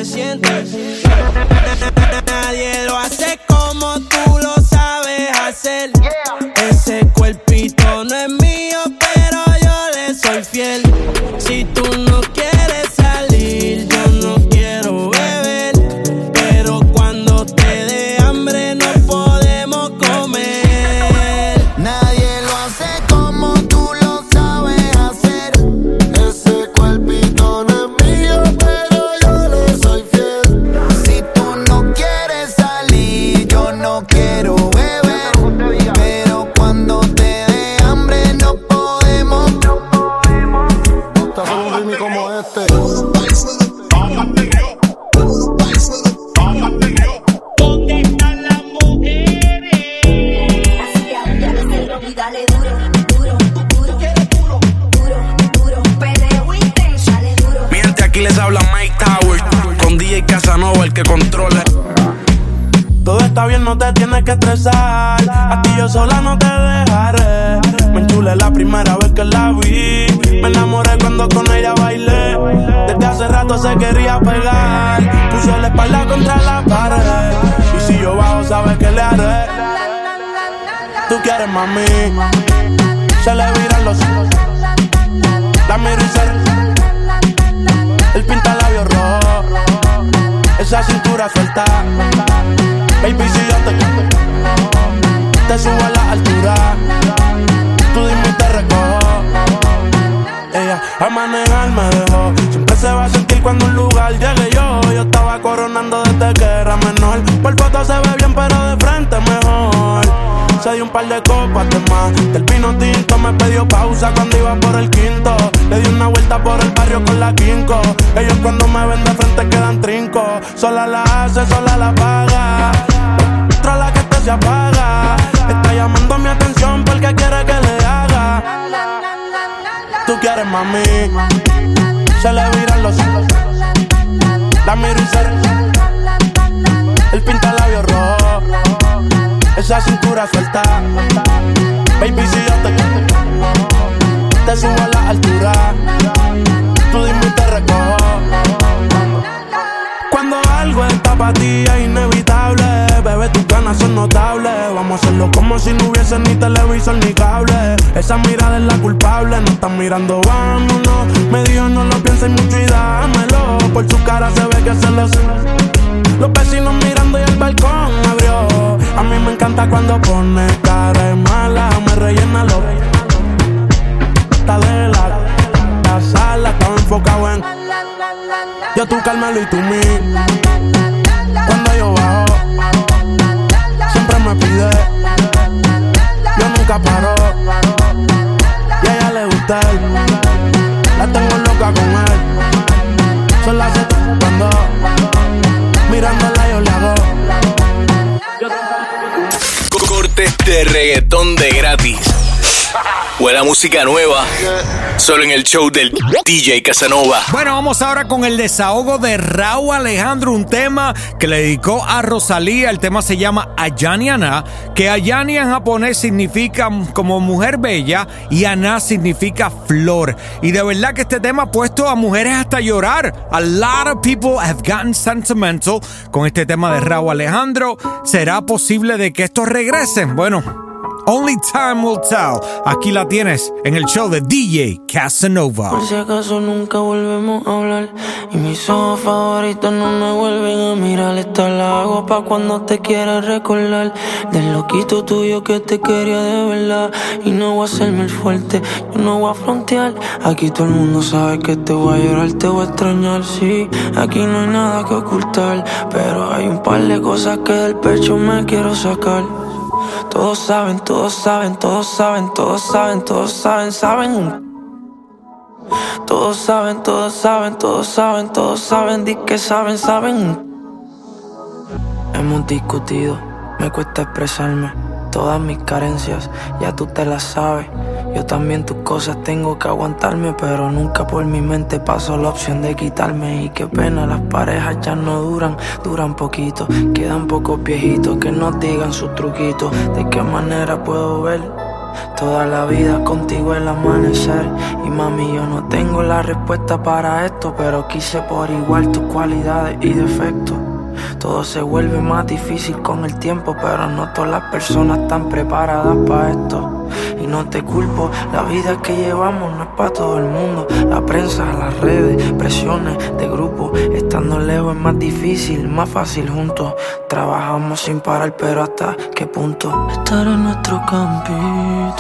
Nadie lo hace como tú lo sabes hacer. Ese cuerpito no es mío, pero yo le soy fiel. Si tú no quieres salir, yo no quiero beber. Pero cuando te dé hambre no podemos comer. Nadie lo hace como tú lo sabes hacer. Ese cuerpito no es mío, pero yo le soy fiel. Si tú no quieres salir, yo no quiero beber. Pero cuando te dé hambre no podemos. Estás en un ritmo como este. ¿Dónde están las mujeres? Dale duro, duro, duro, duro, duro, duro, perreo intenso, dale duro. Mi gente, aquí les habla Mike Tower con DJ Casanova, el que controla. Todo está bien, no te tienes que estresar. A ti yo sola no te dejaré. Me enchulé la primera vez que la vi. Me enamoré cuando con ella bailé. Desde hace rato se quería pegar. Puse la espalda contra la pared. Y si yo bajo, sabes que le haré. Tú quieres, mami. Se le viran los ojos. La miro y se... El pinta labios rojo. Esa cintura suelta. Baby, si yo te subo a la altura, tú dime y te recojo. Ella a manejar me dejó. Siempre se va a sentir cuando un lugar llegue yo. Yo estaba coronando desde que era menor. Por foto se ve bien, pero de frente mejor. Se dio un par de copas de más. Del vino tinto me pidió pausa cuando iba por el quinto. Le di una vuelta por el barrio con la quinco. Ellos cuando me ven de frente quedan trinco. Sola la hace, sola la paga. Otra la que te se apaga. Está llamando mi atención porque quiere que le haga. Tú quieres, mami. Se le viran los ojos. La miro y se... El pinta labios rojo. Esa cintura suelta. Baby, si yo te te subo a la altura. Tú dime y te recojo. Cuando algo está para ti es inevitable, bebé, tus ganas son notables. Vamos a hacerlo como si no hubiese ni televisor ni cable. Esa mirada es la culpable, no están mirando, vámonos. Me dijo no lo pienses mucho y dámelo. Por su cara se ve que se lo sé. Los vecinos mirando y el balcón abrió. A mí me encanta cuando pone cara de mala. Me rellena lo está de la sala, estaba enfocado en yo, tú, Carmelo y tú, mí. Cuando yo bajo, siempre me pide. Yo nunca paro. Y a ella le gusta él. La tengo loca con él. Son las 7 cuando mirándola yo le hago. Cortes de reggaetón de gratis. Buena música nueva. Solo en el show del DJ Casanova. Bueno, vamos ahora con el desahogo de Rauw Alejandro, un tema que le dedicó a Rosalía. El tema se llama Ayani Ana, que Ayani en japonés significa como mujer bella y Ana significa flor. Y de verdad que este tema ha puesto a mujeres hasta llorar. A lot of people have gotten sentimental con este tema de Rauw Alejandro. ¿Será posible de que esto regrese? Bueno, only time will tell. Aquí la tienes en el show de DJ Casanova. Por si acaso nunca volvemos a hablar y mis ojos favoritos no me vuelven a mirar. Esta la hago pa' cuando te quieras recordar del loquito tuyo que te quería de verdad. Y no voy a hacerme el fuerte, yo no voy a frontear. Aquí todo el mundo sabe que te voy a llorar, te voy a extrañar, sí. Aquí no hay nada que ocultar, pero hay un par de cosas que del pecho me quiero sacar. Todos saben, todos saben, todos saben, todos saben, todos saben, saben. Todos saben, todos saben, todos saben, todos saben, di que saben, saben. Hemos discutido, me cuesta expresarme. Todas mis carencias, ya tú te las sabes. Yo también tus cosas tengo que aguantarme, pero nunca por mi mente pasó la opción de quitarme. Y qué pena, las parejas ya no duran, duran poquito. Quedan pocos viejitos que nos digan sus truquitos. ¿De qué manera puedo ver toda la vida contigo el amanecer? Y mami, yo no tengo la respuesta para esto, pero quise por igual tus cualidades y defectos. Todo se vuelve más difícil con el tiempo, pero no todas las personas están preparadas para esto. Y no te culpo, la vida que llevamos no es para todo el mundo. La prensa, las redes, presiones de grupo. Estando lejos es más difícil, más fácil juntos. Trabajamos sin parar, pero ¿hasta qué punto? Estar en nuestro campito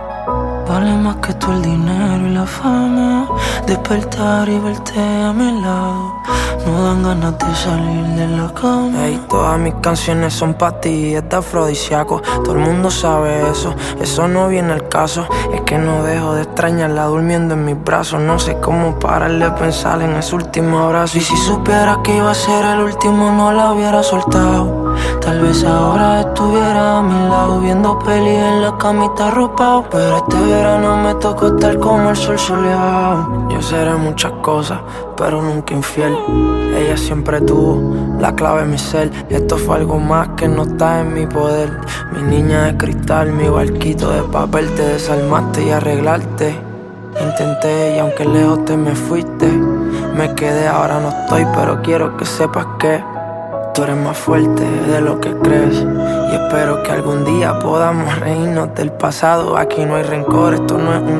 vale más que todo el dinero y la fama. Despertar y verte a mi lado no dan ganas de salir de la cama. Ey, todas mis canciones son pa' ti, es de afrodisíaco. Todo el mundo sabe eso, eso no viene al caso. Es que no dejo de extrañarla durmiendo en mis brazos. No sé cómo parar de pensar en ese último abrazo. Y si supiera que iba a ser el último no la hubiera soltado. Tal vez ahora estuviera a mi lado viendo peli en la camita arropado. Pero este verano me tocó estar como el sol soleado. Yo seré muchas cosas, pero nunca infiel. Ella siempre tuvo la clave en mi ser. Y esto fue algo más que no está en mi poder. Mi niña de cristal, mi barquito de papel. Te desarmaste y arreglarte intenté, y aunque lejos te me fuiste, me quedé, ahora no estoy. Pero quiero que sepas que tú eres más fuerte de lo que crees. Y espero que algún día podamos reírnos del pasado. Aquí no hay rencor, esto no es un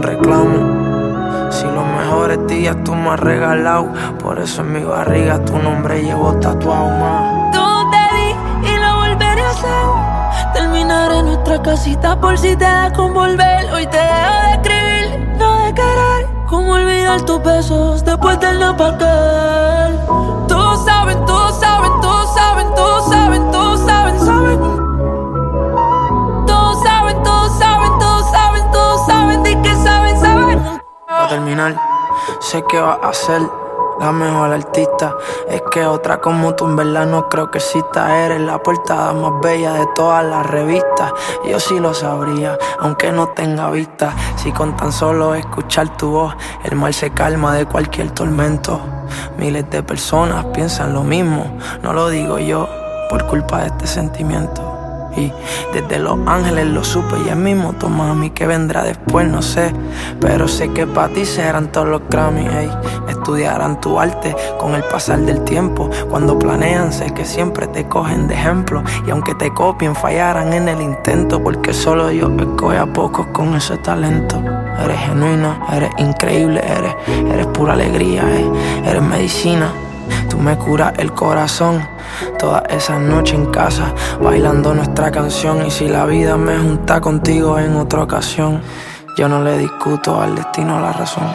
reclamo. Si los mejores días tú me has regalado, por eso en mi barriga tu nombre llevo tatuado más. Tú te di y lo volveré a hacer. Terminaré nuestra casita por si te da con volver. Hoy te dejo de escribir, no de querer. Cómo olvidar tus besos después del no pa' aquel. Todos saben, todos saben, todos saben, todos saben, todos saben, saben. Todos saben, todos saben, todos saben, todos saben, di que saben, saben. A terminar, sé que vas a ser la mejor artista. Es que otra como tú en verdad no creo que exista. Eres la portada más bella de todas las revistas. Yo sí lo sabría, aunque no tenga vista. Si con tan solo escuchar tu voz el mal se calma de cualquier tormento. Miles de personas piensan lo mismo, no lo digo yo, por culpa de este sentimiento. Y desde Los Ángeles lo supe y es mi moto, mami, que vendrá después, no sé. Pero sé que para ti serán todos los Grammys, ey. Estudiarán tu arte con el pasar del tiempo. Cuando planean sé que siempre te cogen de ejemplo. Y aunque te copien fallarán en el intento, porque solo Dios escoge a pocos con ese talento. Eres genuina, eres increíble, eres pura alegría, eres medicina. Tú me curas el corazón. Todas esas noches en casa bailando nuestra canción. Y si la vida me junta contigo en otra ocasión, yo no le discuto al destino la razón.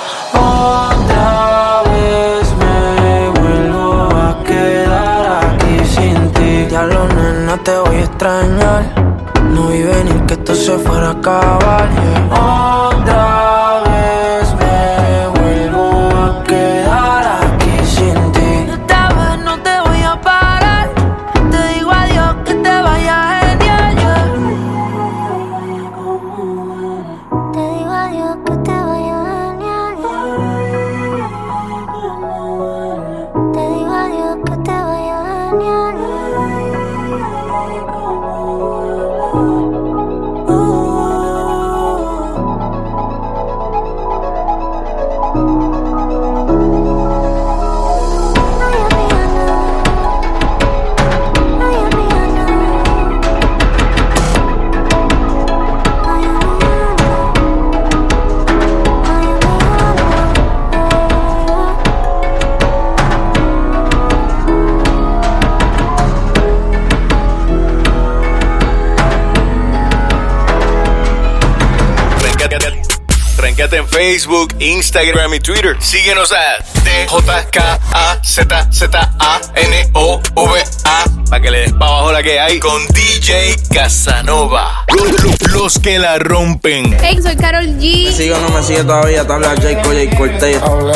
Otra vez me vuelvo a quedar aquí sin ti. Ya lo nena te voy a extrañar. No vi venir que esto se fuera a acabar, yeah. Otra vez me vuelvo a quedar aquí sin ti. Esta vez no te voy a parar. Te digo adiós, que te vaya genial, yeah. Te digo adiós, que te vaya genial, yeah. Te digo adiós, que te vaya genial, yeah. Tranquete en Facebook, Instagram y Twitter. Síguenos a TJKAZZANOVA para que le des pa' abajo la que hay con DJ Casanova. Los que la rompen. Hey, soy Karol G. ¿Me sigue o no me sigue todavía? Te habla Jayco J. Cortez.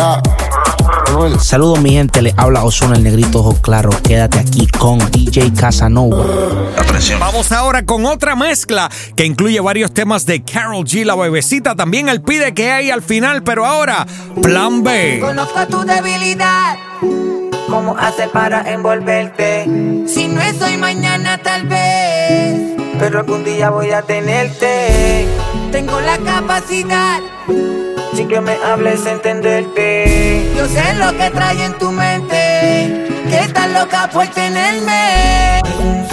Saludos mi gente, le habla Ozuna el negrito ojo claro. Quédate aquí con DJ Casanova. La presión. Vamos ahora con otra mezcla que incluye varios temas de Karol G, la bebecita. También el pide que hay al final, pero ahora Plan B. Conozco tu debilidad. ¿Cómo haces para envolverte? Si no es hoy, mañana tal vez, pero algún día voy a tenerte. Tengo la capacidad, sin que me hables, entenderte. Yo sé lo que trae en tu mente, que estás loca por tenerme. Es un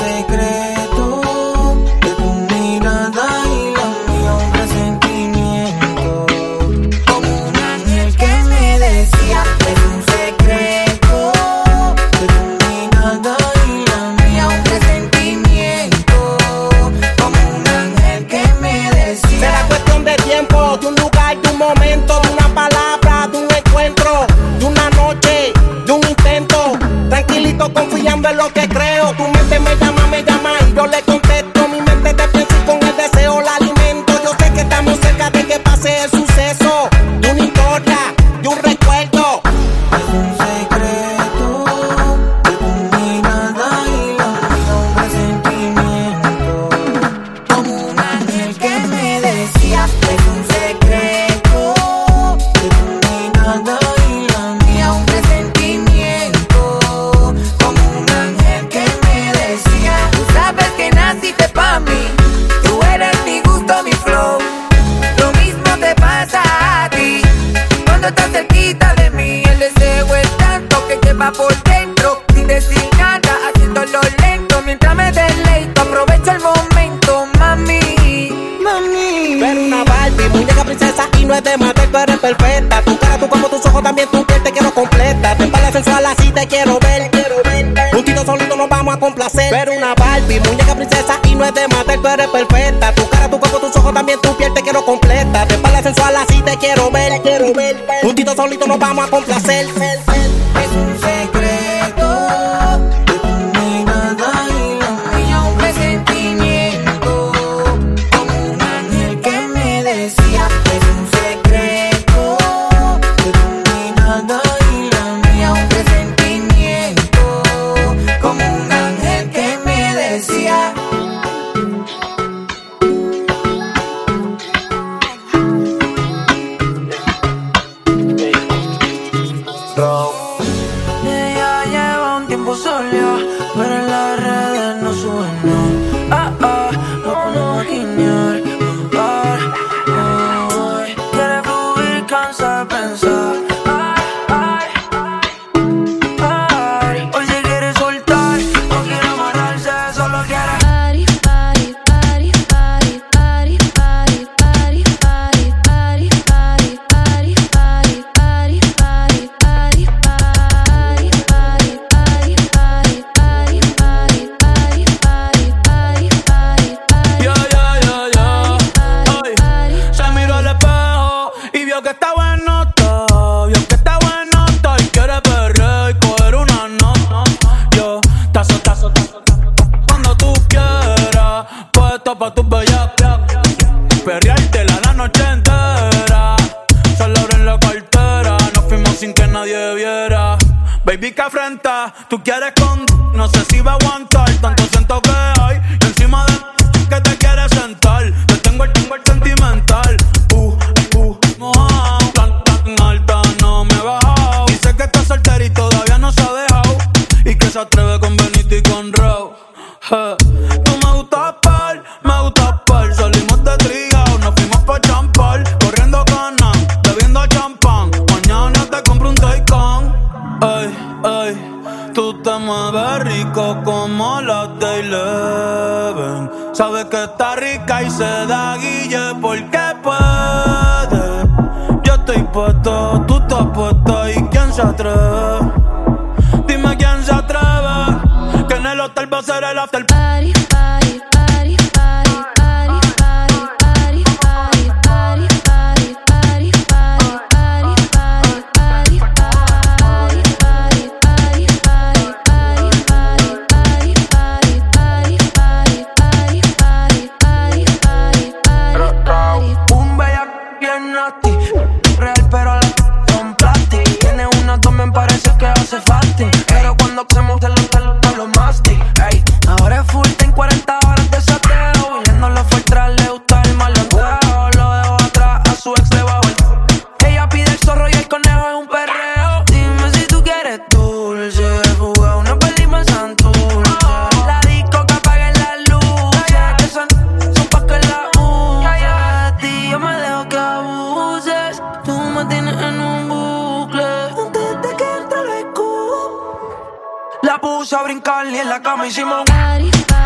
secreto de tu mirada y la mía, un presentimiento, como un ángel que me decía. Es un secreto de tu mirada y la mía, un presentimiento, como un ángel que me decía. Será cuestión de tiempo, de un lugar, de un momento, de una palabra, de un encuentro, de una noche, de un intento. Tranquilito, confiando en lo que creo. Tu mente me llama y yo le contesto. Mi mente te piensa y con el deseo la alimento. Yo sé que estamos cerca de que pase el suceso, de una historia, de un recuerdo. Es un secreto de tu mirada y la mía, un presentimiento, como un ángel que me decía. Es un secreto de tu mirada y la mía, un presentimiento, como un ángel que me decía. Tú sabes que naciste pa' mí, tú eres mi gusto, mi flow. Lo mismo te pasa a ti cuando estás cerquita de mí. El deseo es tanto que lleva por dentro, sin decir nada, haciéndolo lento. Mientras me deleito, aprovecho el momento, mami, mami. Ver una Barbie, muñeca princesa y no es de matar, tú eres perfecta. Tu cara, tu cuerpo, tus ojos, también tu piel, te quiero completa. Te parece sensual, así te quiero ver. Juntito solito nos vamos a complacer. Ver una Barbie, muñeca princesa y no es de matar, tú eres perfecta. Tu cara, tu cuerpo, tus ojos, también tu piel, te quiero completa. Te parece sensual, así te quiero ver. Juntito solito nos vamos a complacer. Es un secreto de tu mirada y la mía, un presentimiento, como un ángel que me decía. Es un secreto de tu mirada y la mía, un presentimiento, como un ángel que me decía. vio que está buenota, vio que está buenota y quiere perrear y coger una nota. Yo, tazo, cuando tú quieras, puesto pa' tus bellacas, perreártela la noche entera. Solo abren la cartera, nos fuimos sin que nadie viera. Baby, que afrenta, tú quieres con... No sé si va a aguantar tanto siento que hay. Y encima de que te quieres sentar, te tengo el sentimental. Mojado, tan alta no me he bajado. Dice que está soltera y todavía no se ha dejado, y que se atreve con Benito y con Raúl. Tú me gustas par, salimos de trigao, nos fuimos pa' champar, corriendo canan, bebiendo champán. Mañana te compro un Taycan. Ay, tú te mueves rico como las de Eleven. Sabes que está rica y se da guille porque puede. Yo estoy puesto, tú estás puesta, ¿y quién se atreve? Dime quién se atreve, que en el hotel va a ser el after party. Real pero la con plastic. Tiene una toma, me parece que hace fasting. Pero cuando hacemos te lo mastic. Ey, ahora es full, ten 40 horas de sateo. Viniéndolo fue atrás, le gusta el malanteo. Lo dejo atrás, a su ex le bajo el... Ella pide el zorro y el conejo es un perreo. Dime si tú quieres dulce, jugar una película en Santurce. La disco que apaguen las luces, que son pa' que la use. De ti yo me dejo que abuses. Tú me tienes en un bucle. Antes de que entre el scoop, la puse a brincar y en la cama hicimos party.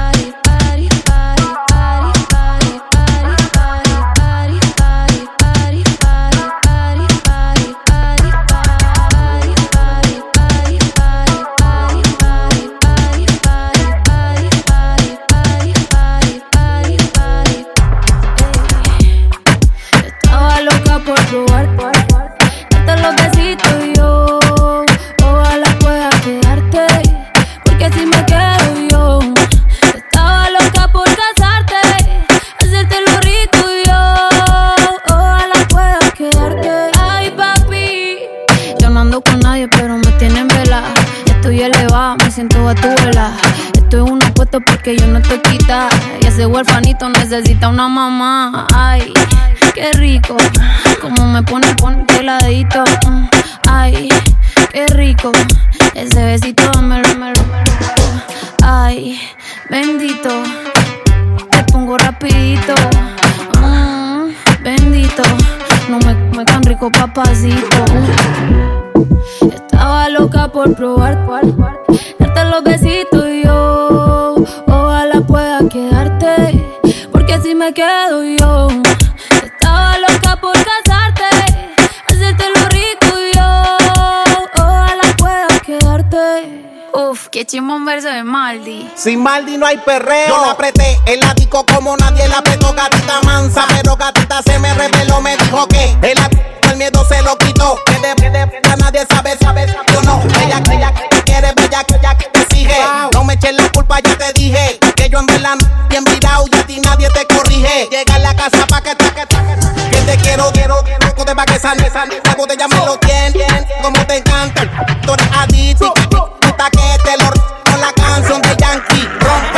Estaba loca por probar, darte los besitos y yo. Ojalá pueda quedarte, porque si me quedo yo. Estaba loca por casarte, hacerte lo rico y yo. Ojalá pueda quedarte. Ay, papi, yo no ando con nadie, pero me tienen vela. Estoy elevada, me siento a tu vela. Estoy en uno puesto porque yo no estoy quita. Y ese huerfanito necesita una mamá. Ay, qué rico, como me pone peladito. Ay, qué rico, ese besito dámelo. Ay, bendito, te pongo rapidito. Bendito, no me tan rico, papacito. Estaba loca por probar, darte los besitos y yo. Ojalá pueda quedarte, porque si me quedo yo. Estaba loca por casarte, hacerte lo rico y yo. Ojalá pueda quedarte. Uf, qué chimón verso de Maldi. Sin Maldi no hay perreo. Yo la apreté el ático como nadie la apretó. Gatita mansa, pero gatita se me reveló. Me dijo que el miedo se lo quitó. Que de nadie sabe, yo no. Ella quiere, bella que te exige. No me eches la culpa, ya te dije. Que yo en verdad bien virado y a ti nadie te corrige. Llega a la casa pa' que te quiero. Te pa' que sane. La botella me lo tiene, como te encanta. Tú eres adicto, puta que te lo con la canción de Yankee.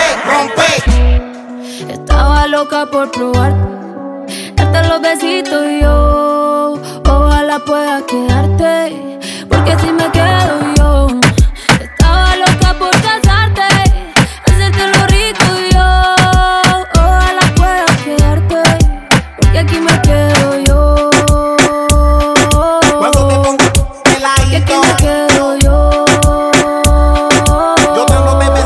Rompe. Estaba loca por probar, darte los besitos y yo. Ojalá pueda quedarte, porque si me quedo yo. Estaba loca por casarte, hacerte lo rico y yo. Ojalá pueda quedarte, porque aquí me quedo yo. Cuando te pongo porque aquí me quedo yo. Yo te hablo de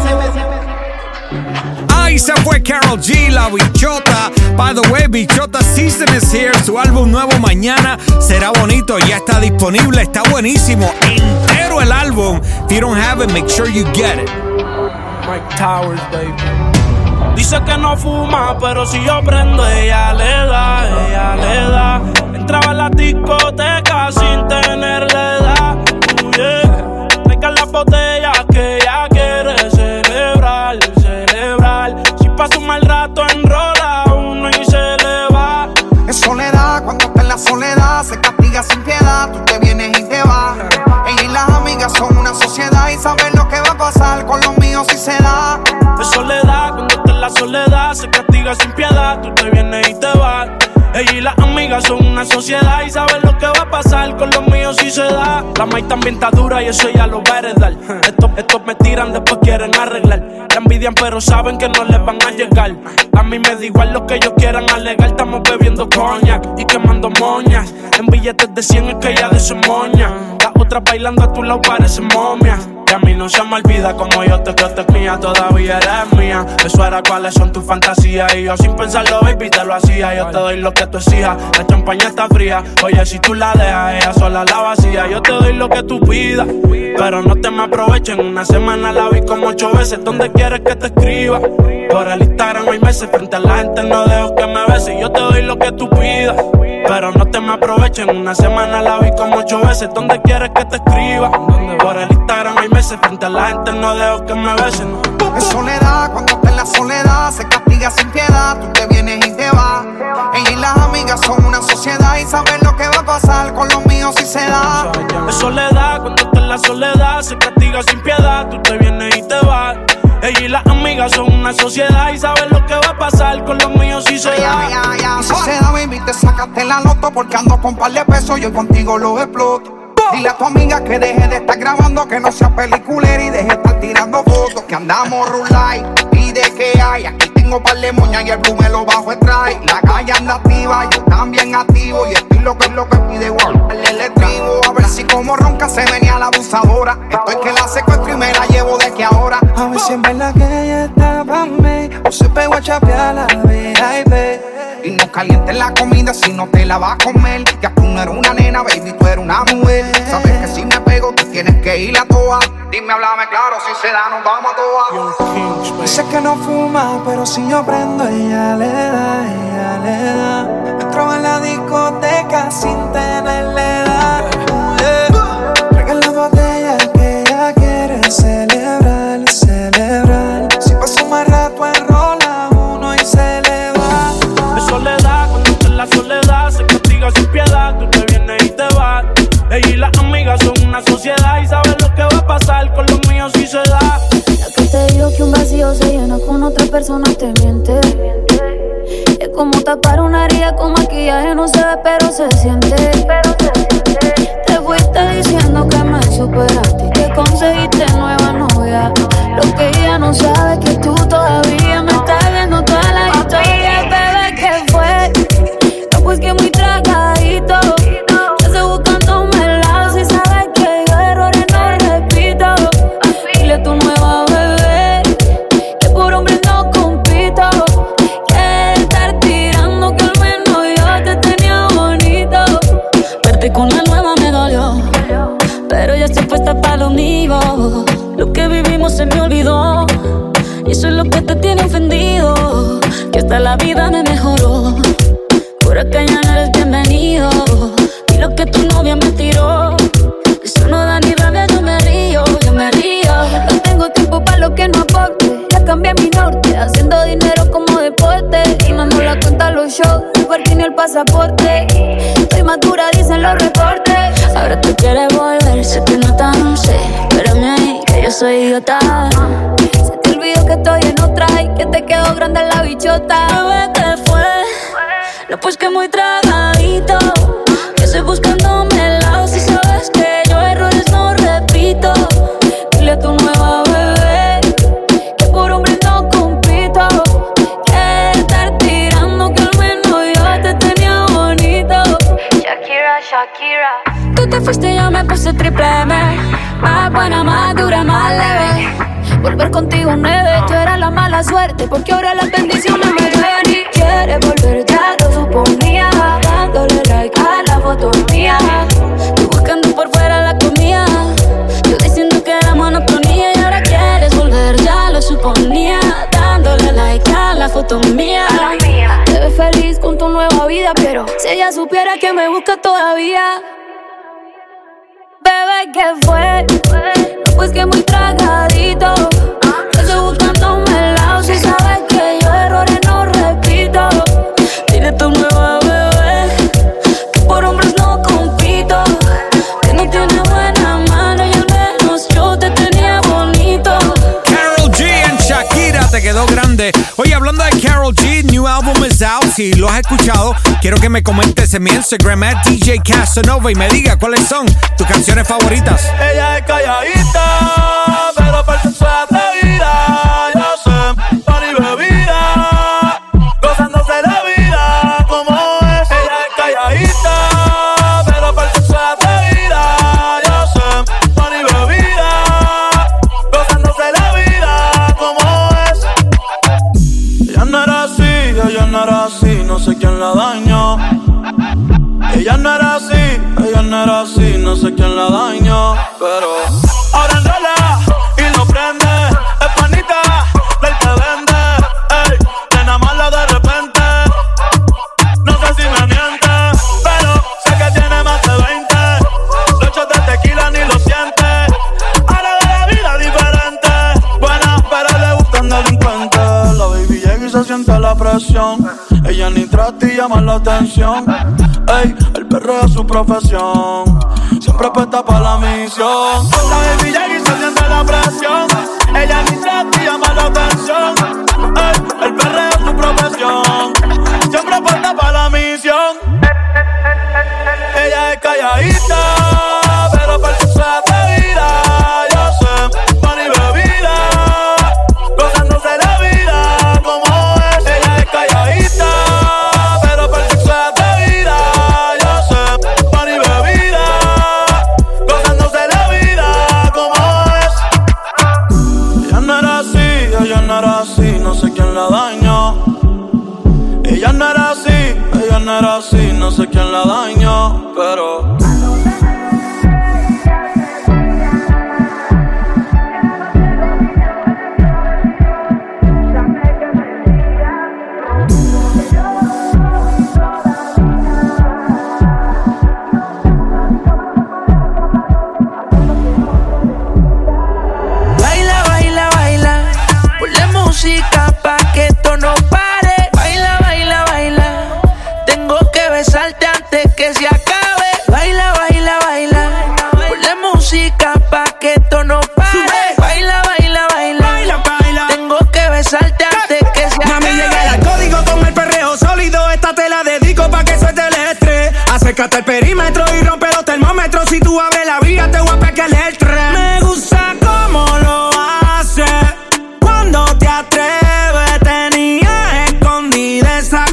Ahí se fue Karol G, la bichota. By the way, Bichota Season is here. Su álbum nuevo mañana será bonito. Ya está disponible, está buenísimo. Entero el álbum. If you don't have it, make sure you get it. Mike Towers, baby. Dice que no fuma, pero si yo prendo, ella le da. Entraba a la disco sabes lo que va a pasar con los míos si se da. La maíz también está dura y eso ya lo va a heredar. Estos me tiran, después quieren arreglar. La envidian pero saben que no les van a llegar. A mí me da igual lo que ellos quieran alegar. Estamos bebiendo coñac y quemando moñas. En billetes de 100 es que ella de su moña. Las otras bailando a tu lado parecen momias. Que a mí no se me olvida como yo te creo que es mía. Todavía eres mía. Eso era cuáles son tus fantasías. Y yo sin pensarlo, baby, te lo hacía. Yo te doy lo que tú exijas. La champaña está fría. Oye, si tú la dejas, ella sola la vacía. Yo te doy lo que tú pidas, pero no te me aprovechen. Una semana la vi como 8 veces. ¿Dónde quieres que te escriba? Por el Instagram hay meses. Frente a la gente no dejo que me beses. Yo te doy lo que tú pidas, pero no te me aprovechen. Una semana la vi como 8 veces. ¿Dónde quieres que te escriba? Por el Instagram hay meses. Frente a la gente no dejo que me besen. Es soledad, cuando está en la soledad se castiga sin piedad. Tú te vienes y te vas. Ella y las amigas son una sociedad y saben lo que va a pasar con los míos si se da. Es soledad, cuando está en la soledad se castiga sin piedad. Tú te vienes y te vas. Ella y las amigas son una sociedad y saben lo que va a pasar con los míos si se da. Y si se da, baby, te sacaste la loto porque ando con par de pesos y hoy contigo los exploto. Dile a tu amiga que deje de estar grabando, que no sea peliculera y deje de estar tirando fotos. Que andamos rulay, pide que hay. Aquí tengo par de moñas y el blue me lo bajo extrae. La calle anda activa, yo también activo. Y estoy lo que pide, guardarle el estribo. A ver si como ronca se venía la abusadora. Estoy que la secuestro y me la llevo de que ahora. A ver si en verdad que ella está pa' mí o se pegó a chapear la baby. Y no calientes la comida si no te la vas a comer. Ya tú no eres una nena, baby, tú eres una mujer. Sabes que si me pego, tú tienes que ir a toa. Dime, háblame claro, si se da, nos vamos a toa. Dice que no fuma, pero si yo prendo, ella le da. Entro en la discoteca sin tenerle edad. Traigan la botella que ella quiere celebrar. Si paso más rato enrola uno y se le va. Es soledad, cuando está en la soledad se castiga sin piedad. Tú te vienes y te vas. Ella y las amigas son una sociedad y saben lo que va a pasar con los míos si se da. La que te digo que un vacío se llena con otra persona te miente. Es como tapar una herida con maquillaje, no se ve pero se siente. Te fuiste diciendo que me superaste y que conseguiste nueva novia. Lo que ella no sabe es que tú todavía me estás viendo toda la historia. Bebé, ¿qué fue? No, pues que muy tragadito. Estás buscándome el lado si sabes que yo errores no repito. Dile a tu nueva bebé que por hombre no compito. Que estar tirando que al menos yo te tenía bonito. Verte con la nueva me dolió, pero ya estoy puesta para lo mío. Lo que vivimos se me olvidó y eso es lo que te tiene ofendido. Que hasta la vida me mejoró. Por acá ya no eres bienvenido. Y lo que tu novia me tiró, eso no da ni rabia, yo me río. No tengo tiempo para lo que no aporte. Ya cambié mi norte, haciendo dinero como deporte. Y mando la cuenta a los shows, el parking y el pasaporte. Estoy madura, dicen los reportes. Ahora tú quieres volver, sé que no tan sé. Espérame ahí, que yo soy idiota. Se te olvidó que estoy en otra y que te quedó grande la bichota. Bebé, ¿qué fue? No, pues que muy tragadito. Que estoy buscándome el lado si sabes que yo errores no repito. Dile a tu nueva bebé que por hombre no compito. Que estar tirando que al menos yo te tenía bonito. Shakira. Tú te fuiste y yo me puse triple M. Más buena, más dura, más leve. Volver contigo 9, tú eras la mala suerte, porque ahora las bendiciones me llueven. Y quieres volver, ya lo suponía. Dándole like a la foto mía. Tú buscando por fuera la comida. Yo diciendo que era monotonía. Y ahora quieres volver, ya lo suponía. Dándole like a la foto mía. Te ves feliz con tu nueva vida, pero si ella supiera que me busca todavía. Bebé, ¿qué fue? No, pues que muy tragadito. Estoy buscándome el lado si sabes que yo errores no repito. Dile a tu nueva bebé que por hombres no compito. Que no tiene buena mano y al menos yo te tenía bonito. Karol G and Shakira te quedó grande. Oye, hablando de Karol G, new album is out. si lo has escuchado, quiero que me comentes en mi Instagram @DJ Casanova y me diga cuáles son tus canciones favoritas. Ella es calladita, pero por su atrevida. Yo sé, pan y bebida, gozándose la vida como es. Ella es calladita, pero por su atrevida. Yo sé, pan y bebida, gozándose la vida como es. Ella no era así, no sé quién la dañó. Ella no era así, no sé quién la dañó. Pero ahora enrola y lo prende. Es panita del que vende. Ey, nena mala de repente. No sé si me miente, pero sé que tiene más de 20. Noches de tequila ni lo siente. Ahora de la vida diferente. Buena, pero le gustan delincuentes. La baby llega y se siente la presión. Ella ni trata y llama la atención. Ey, el perreo es su profesión. Siempre apuesta pa' la misión. La baby llega y se siente la presión. Ella ni trata y llama la atención. Ey, el perreo es su profesión. Siempre apuesta pa' la misión. Ella es calladita, pero por su atrevida. Yo sé, pan y bebida, gozándose la vida como es. Ella es calladita, pero por su atrevida. Yo sé, pan y bebida, gozándose la vida como es. Ella no era así, no sé quién la dañó. Ella no era así, no sé quién la dañó, pero Baila, baila, baila, ponle música pa' que esto no pare. Baila, baila, baila, tengo que besarte antes que se acabe. Baila, baila, baila, ponle música pa' que esto no pare. Baila, baila, baila, tengo que besarte antes que se acabe. Mami, llega el código con el perreo sólido. Esta te la dedico pa' que suelte el estrés. Acércate al perímetro y rompe los termómetros. Si tú abres la vía, te voy a pegar el tren. Me gusta cómo lo hace cuando te atreves. Tenía escondida esa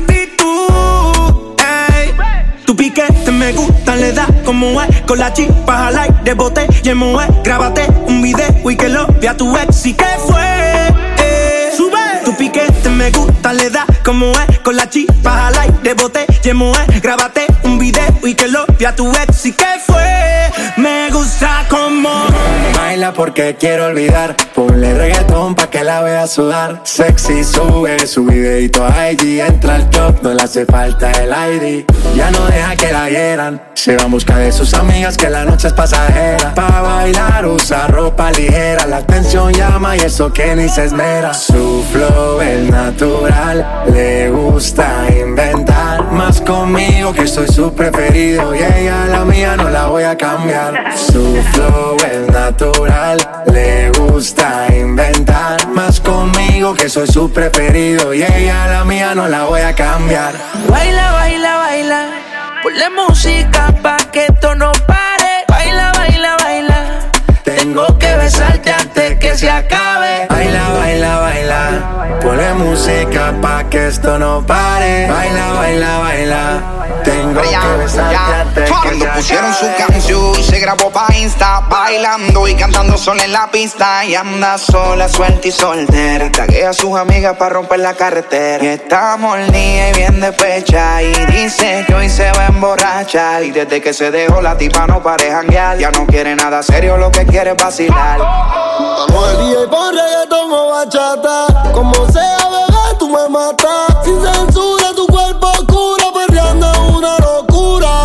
actitud. Ey, tu piquete me gusta, le da como es. Con la chispa al aire, boté y emoé. Grábate un video y que lo vea tu ex. ¿Y qué fue? Sube. Tu piquete me gusta, le da como es. Con la chispa al aire, boté y emoé. Grábate un video y que lo vea tu ex. ¿Y qué fue? Me gusta como baila porque quiero olvidar. Ponle reggaetón pa' que la vea sudar. Sexy sube su videito a IG. Entra al top, no le hace falta el ID. Ya no deja que la hieran. Se va en busca de sus amigas que la noche es pasajera. Pa' bailar usa ropa ligera. La atención llama y eso que ni se esmera. Su flow es natural. Le gusta inventar. Más conmigo que soy su preferido. Y ella la mía no la voy a cambiar. Su flow es natural. Le gusta inventar. Más conmigo que soy su preferido. Y ella la mía no la voy a cambiar. Baila, baila, baila, ponle música pa' que esto no pare. Baila, baila, baila, tengo que besarte antes que se acabe. Baila, baila, baila, ponle música pa' que esto no pare. Baila, baila, baila, tengo que besarte antes que se Cuando pusieron su canción, se grabó pa' Insta, bailando y cantando sola en la pista. Y anda sola, suelta y soltera. Taguea a sus amigas pa' romper la carretera. Y está molida y bien despecha. Y dice que hoy se va a emborrachar. Y desde que se dejó la tipa no pare janguear. Ya no quiere nada serio, lo que quiere es vacilar. Vamos al día y pon reggaetón o bachata. Como sea, bebé, tú me matas. Sin censura, tu cuerpo cura. Perreando una locura.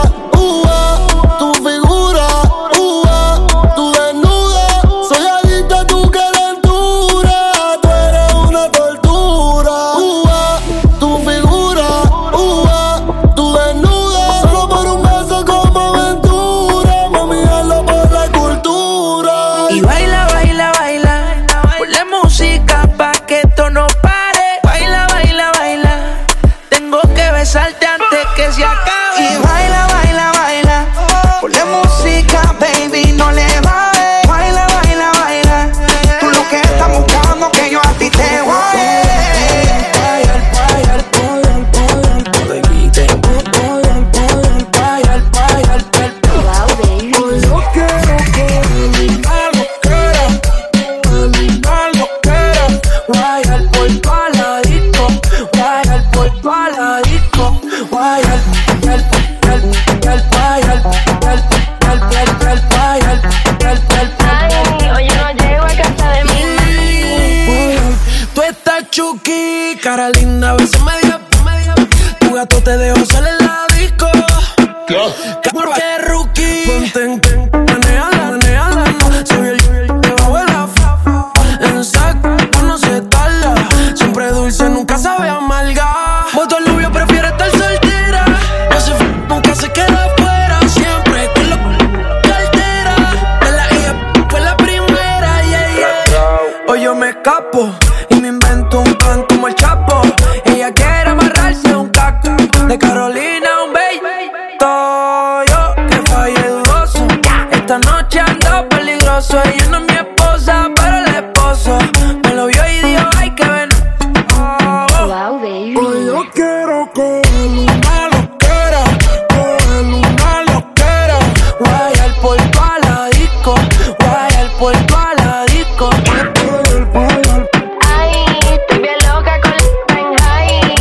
Tu figura. Tu desnuda. Soy adicta a tu calentura. Tú eres una tortura. Tu figura. Tu desnuda. Solo por un beso como aventura. Mami, hazlo por la cultura. Y baila, baila, baila, ponle música pa' que esto no pare. Baila, baila, baila, tengo que cara linda, a veces media. Tu gato te dejó salir en la disco. Porque rookie. Ponte, manéala, no. Soy el debajo de la fa. En saco no se tarda. Siempre dulce, nunca sabe amarga. Voto al novio, prefiere estar soltera. No se nunca se queda afuera. Siempre con la cartera. De la hija fue la primera, yeah. Hoy yo me escapo y me invento un plan como el Chapo. Ella quiere amarrarse un caco. De Carolina un beito. Yo que fallé dudoso. Esta noche ando peligroso. Ella no es mi esposa, pero el esposo me lo vio y dijo, ay, que ven. Wow, baby. Hoy yo quiero coger una loquera. Coger una loquera. Guayar por toda la disco. Guayar por toda la disco. Ay, estoy bien loca con la ay.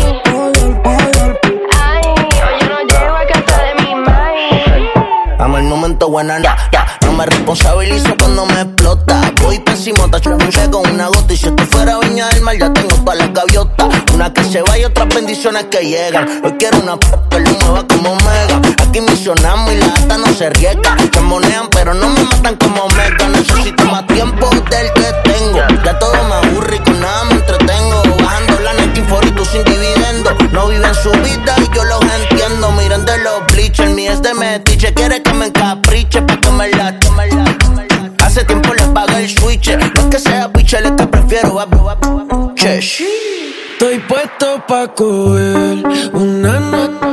Ay, hoy yo no llego a casa de mi mai. Amo el momento buena, no me responsabilizo cuando me explota. Voy pésimo, tacho un con una gota. Y si esto fuera Viña del Mar, ya tengo todas las gaviotas. Una que se va y otras bendiciones que llegan. Hoy quiero una p*** que lo mueva como Mega. Aquí misionamos y la ata no se riega. Se monean pero no me matan como Mega. Necesito más tiempo del que tengo. Ya todo me aburre y con nada me entretengo. Bajando la net y tú sin dividendo. No viven su vida y yo los entiendo. Miren de los bleachers, mi es de metiche. Quiere que me encapriche pa' que me la. Hace tiempo le pagué el switch. No es que sea biche, es que prefiero chesh. Estoy puesto pa' coger una nota,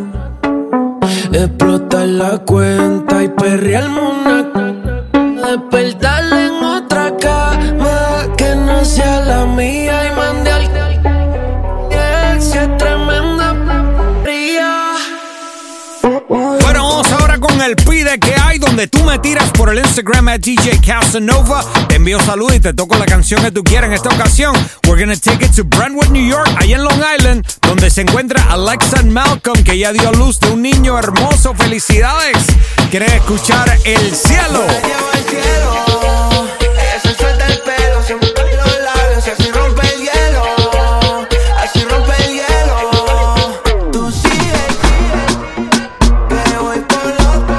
explotar la cuenta y perrearme una. Despertarle en otra cama que no sea la mía y mandé al que es tremenda ría. Bueno, vamos ahora con el pide que hay, donde tú me tiras por el Instagram at DJ Casanova. Te envío salud y te toco la canción que tú quieras. En esta ocasión, we're gonna take it to Brentwood, New York, allá en Long Island, donde se encuentra Alexa Malcolm, que ya dio a luz de un niño hermoso. ¡Felicidades! ¿Quieres escuchar El Cielo? Ella se suelta el pelo, se mueve los labios y así rompe el hielo. Así rompe el hielo. Tú sigues, que voy por loco.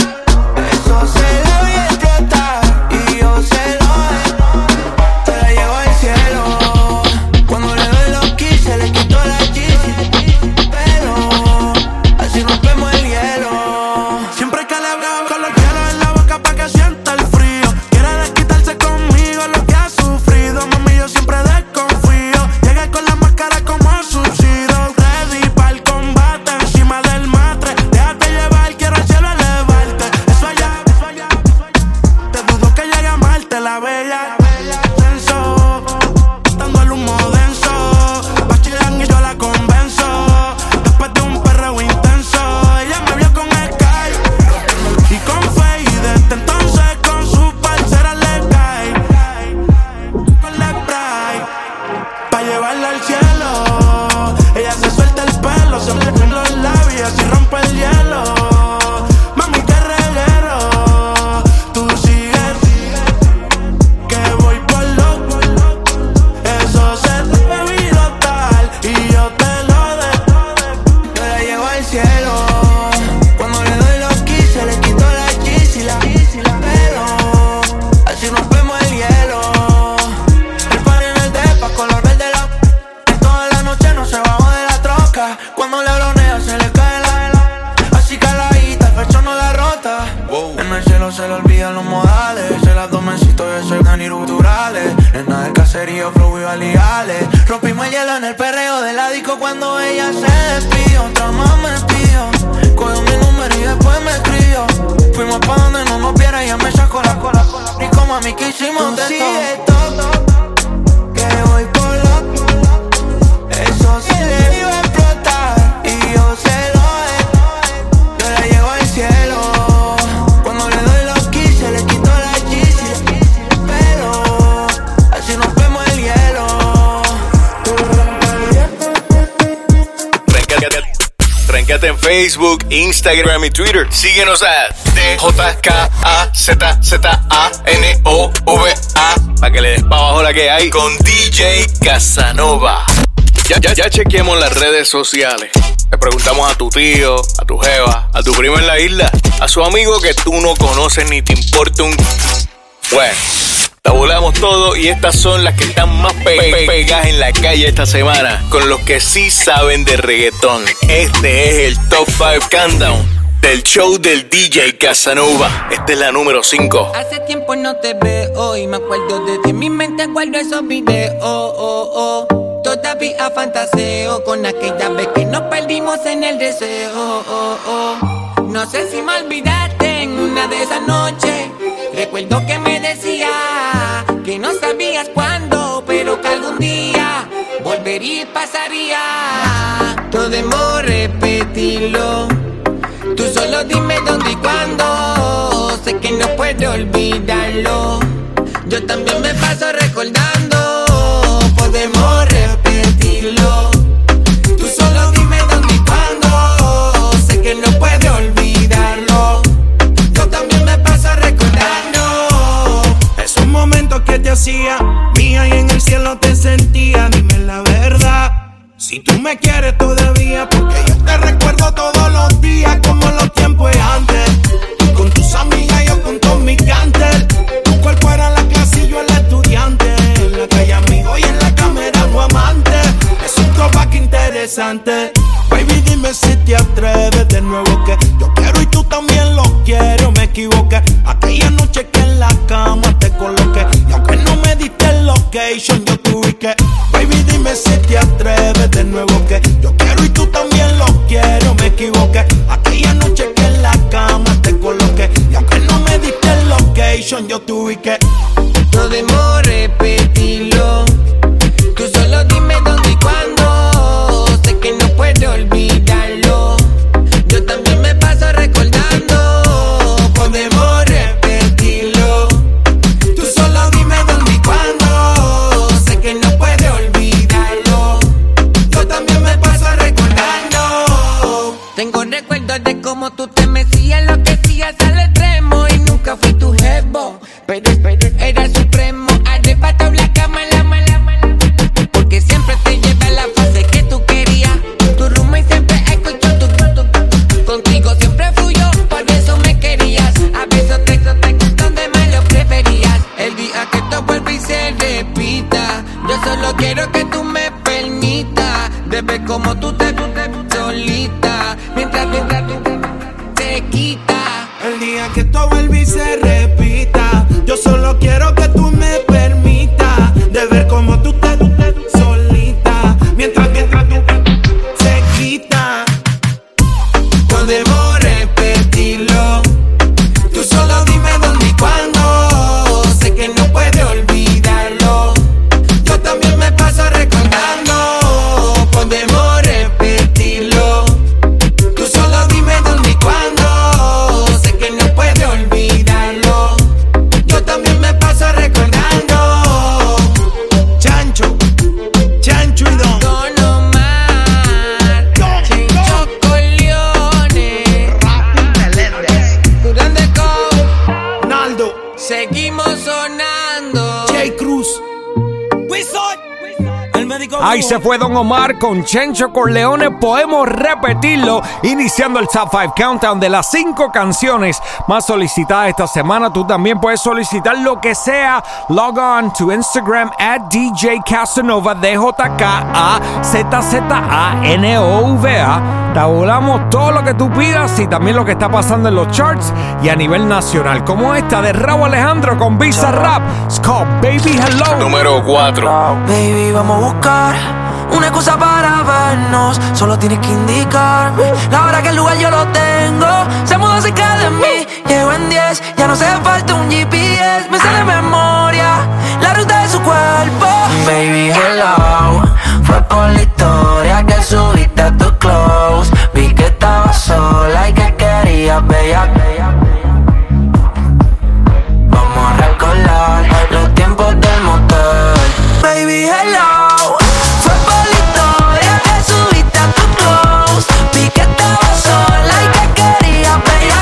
Eso se le voy a explotar y yo se lo te la llevo al cielo. Cuando le doy los kills se le quitó la cheese. Pero así rompemos el hielo. Siempre que le veo con los hielos en la boca pa' que sienta el frío. Quiere desquitarse conmigo lo que ha sufrido. Mami, yo siempre desconfío. Llegué con la máscara como subsidio. Ready pa'l combate encima del matre. Déjate llevar, quiero al cielo elevarte. Eso allá. Te dudo que llegue a Marte, la bella. Denso, dando el humo denso. Bachilan y yo la convenzo. Después de un perreo intenso, ella me vio con Sky y con Faye. Y desde entonces con su parcera le cae. Con la spray pa' llevarla al cielo. Ella se suelta el pelo, se mete en los labios y rompe el hielo. Mami, qué reguero. Tú sigues, que voy por loco. Eso se te bebido tal y yo te lo dejo. Yo la llevo al cielo. Cuando le doy los kills se le quitó la cheese y la. Pero así rompemos el hielo. El party en el depa, color verde la. Toda la noche no se bajó de la troca. Cuando le bronea se le cae la. Así caladita, el pecho no la rota. En el cielo se le olvidan los modales. El abdomencito yo soy Dani Ruturales. Nena del caserío, flow y valigales. Rompimos el hielo en el perreo de la disco cuando ella se despidió. Otra más me pidió. Cogió mi número y después me escribió. Fuimos pa' donde no nos viera y ella me sacó la cola. Y como a mí que hicimos de todo. Que voy por loco. Eso se le iba a explotar y yo se lo dejo. Yo la llevo al cielo. Cuando le doy los kills se le quitó la cheese. Pero así rompemos el hielo. Rankeate en Facebook, Instagram y Twitter. Síguenos a DJKAZZANOVA para que le des pa' abajo la que hay con DJ Casanova. Ya chequeamos las redes sociales. Le preguntamos a tu tío, a tu jeva, a tu primo en la isla, a su amigo que tú no conoces ni te importa un... Bueno, tabulamos todo y estas son las que están más pegadas en la calle esta semana, con los que sí saben de reggaetón. Este es el Top 5 Countdown del show del DJ Casanova. Esta es la número 5. Hace tiempo no te veo y me acuerdo de ti. En mi mente guardo esos videos. Todavía fantaseo con aquella vez que nos perdimos en el deseo. No sé si me olvidaste en una de esas noches. Recuerdo que me decía que no sabías cuándo, pero que algún día volvería y pasaría. Podemos repetirlo. Tú solo dime dónde y cuándo. Sé que no puedo olvidarlo. Yo también me paso recordando. Podemos repetirlo. Tú solo dime dónde y cuándo. Sé que no puedo olvidarlo. Yo también me paso recordando. Esos momentos que te hacía mía y en el cielo te sentía. Dime la verdad, si tú me quieres todavía, porque yo te recuerdo todos los días como los tiempos de antes. Tú con tus amigas, yo con todos mis cantes. Tu cuerpo era la clase y yo el estudiante. En la calle amigo y en la cámara no amante. Es un throwback interesante. Baby, dime si te atreves de nuevo, que yo quiero y tú también lo quieres. Me equivoqué aquella noche que en la cama te coloqué, y aunque no me diste el location, yo te ubiqué. Baby, dime si te atreves de nuevo, que yo quiero y tú también lo quieres. Me equivoqué aquella noche que en la cama te coloqué, y aunque no me diste el location, yo te ubiqué. Podemos repetirlo. Tú solo dime dónde y cuándo. Sé que no puedo olvidarlo. Yo también me paso recordando. Podemos repetirlo. Tú solo dime dónde y cuándo. Sé que no puedo olvidarlo. Yo también me paso recordando. Tengo recuerdos de cómo tú te mecías, lo que hacías al extremo, y nunca fui tu jevo. Pero era supremo, arrebatado la cama, la mala. Porque siempre te llevé a la fase que tú querías. Tu rumba y siempre escucho tu. Contigo siempre fui yo, por eso me querías. A veces te gustan de más lo preferías. El día que todo vuelve y se repita, yo solo quiero que tú me permitas de ver cómo tú te solita. Mientras te quita. El día que todo vuelve y se repita, yo solo quiero que tú me permitas de ver cómo tú te solita, mientras tú se quita. Podemos repetirlo. Tú solo dime dónde y cuándo. Sé que no puedes olvidarlo. Yo también me paso recordando. Podemos repetirlo. Tú solo dime dónde y cuándo. Sé que no puedes olvidarlo. Yo también me paso recordando. Chancho y Don. Don Omar, Chencho Corleone, Durán de Co, Naldo, seguimos sonando. J. Cruz. Ahí se fue Don Omar con Chencho Corleone. Podemos repetirlo, iniciando el Top 5 Countdown de las 5 canciones más solicitadas esta semana. Tú también puedes solicitar lo que sea. Log on to Instagram at DJ Casanova, DJKAZZANOVA. Tabulamos todo lo que tú pidas y también lo que está pasando en los charts y a nivel nacional, como esta de Rauw Alejandro con Bizarrap. It's called Baby Hello. Número 4. Baby, vamos a buscar una excusa para vernos. Solo tienes que indicarme la hora que el lugar yo lo tengo. Se mudó cerca de mí, llego en 10. Ya no hace falta un GPS. Me sale de memoria la ruta de su cuerpo. Baby, hello. Fue por la historia que subiste a tu close. Vi que estabas sola y que querías bella. Vamos a recordar los tiempos del motel. Baby, hello. Fue por la historia que subiste a tu close. Vi que estabas sola y que querías bella.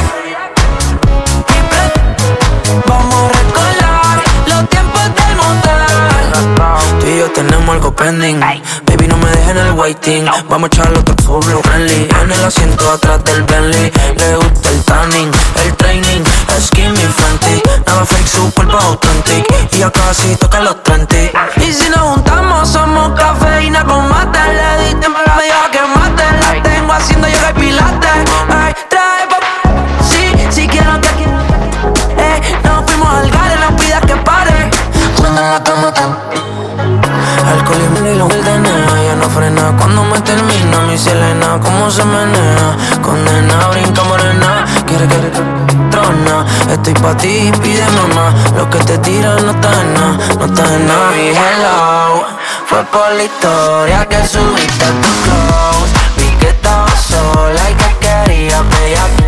Vamos a recordar los tiempos del motel. Tú y yo tenemos algo pending. Baby, no me dejes en el waiting. Vamos a echarle otro solo friendly. En el asiento atrás del Bentley. Le gusta el tanning, el training, skinny Fenty. Nada fake, su cuerpo authentic. Y ya casi toca los 30. Y si nos juntamos somos cafeína con mate. Le di tiempo a la vieja que mate. La tengo haciendo yoga y pilates. Ay, trae si quiero que nos fuimos al gare, no pidas que pare. Cuando en la cama alcohol y lo del DNA. Ya no frena cuando me termina mi Selena. Cómo se menea, condena, brinca morena. Quiere trona, estoy pa' ti, pide mamá. Lo que te tiran no está en nada, no está en nada. Mi hello, fue por la historia que subiste a tu close. Vi que estaba sola y que quería bella.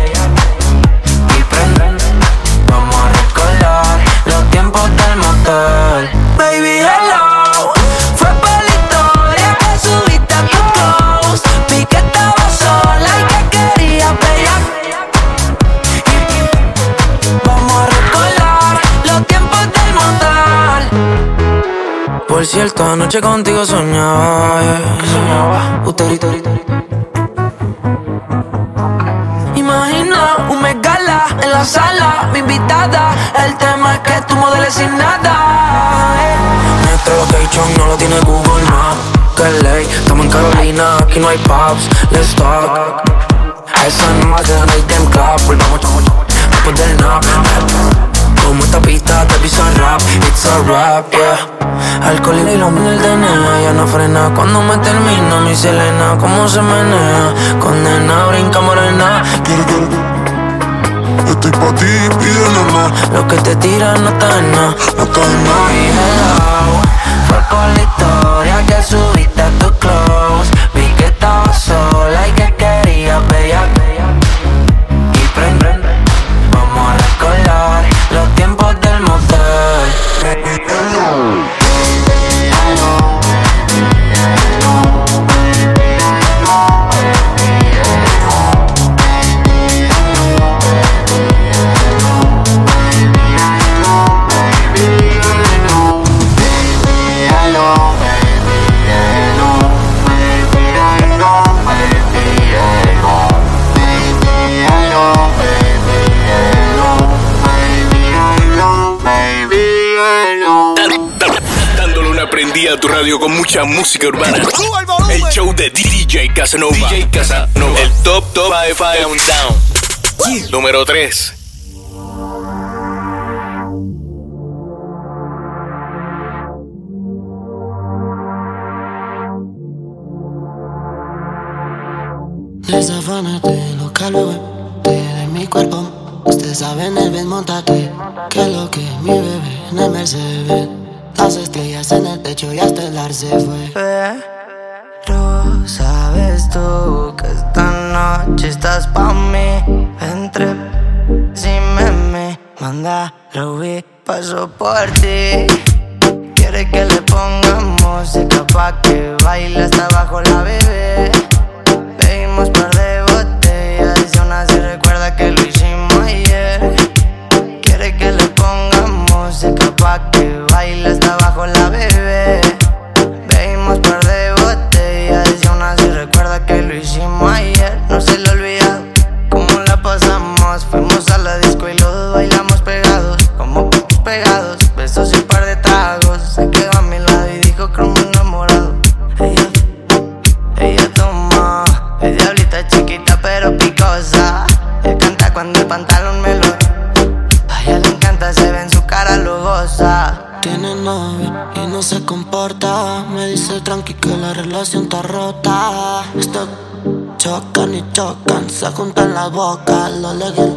Vamos a recordar los tiempos del motel. Baby, hello. Fue por la historia que subiste a tu close. Vi que estaba sola y que quería bella. Vamos a recordar los tiempos del motel. Por cierto, anoche contigo soñaba, Uterito. Imagina un megala en la sala, mi invitada. El tema es que tú modeles sin nada. Nuestro location no lo tiene Google Maps. Que ley, estamos en Carolina, aquí no hay pubs. Let's talk. Esa noche en el Game Club, volvamos después del nap. Como esta pista te pisa rap, it's a rap, yeah. Alcohol y lo mío el DNA. Ya no frena cuando me termina mi Selena. Cómo se menea, condena, brinca morena. Estoy pa' ti, pide mamá. Lo que te tiran no está en nada, no está en nada. Mi hello, fue por la historia que subiste a tu close. Vi que estaba sola y que quería bella. Y prende, vamos a recordar los tiempos del motel. Prendí a tu radio con mucha música urbana. El show de DJ Casanova. DJ Casanova. El top 5 Countdown. Número 3. Desafánate, loca, de mi cuerpo. Ustedes saben el bien, montate. Que lo que mi bebé en el Mercedes. Las estrellas en el techo y hasta el ar se fue. Pero sabes tú que esta noche estás pa' mí. Entre si me manda Ruby, paso por ti. Quiere que le pongamos música pa' que baile hasta abajo la bebé. Bebimos par de botellas y aún así recuerda que lo hicimos ayer. Quiere que le pongamos música pa' que baile hasta abajo la bebé. Bebimos par de botellas y aún así recuerda que lo hicimos ayer. No se le olvida cómo la pasamos. Fuimos a la disco y los dos bailamos pegados, como pegados. Besos y un par de tragos. Se quedó a mi lado y dijo como enamorado. Ella toma, es diablita chiquita pero picosa. Ella canta cuando el pantalón me lo... A ella le encanta, se ve en su cara, lo goza. Tiene novia y no se comporta. Me dice tranqui que la relación está rota. Esto chocan y chocan, se juntan las bocas, lo legal.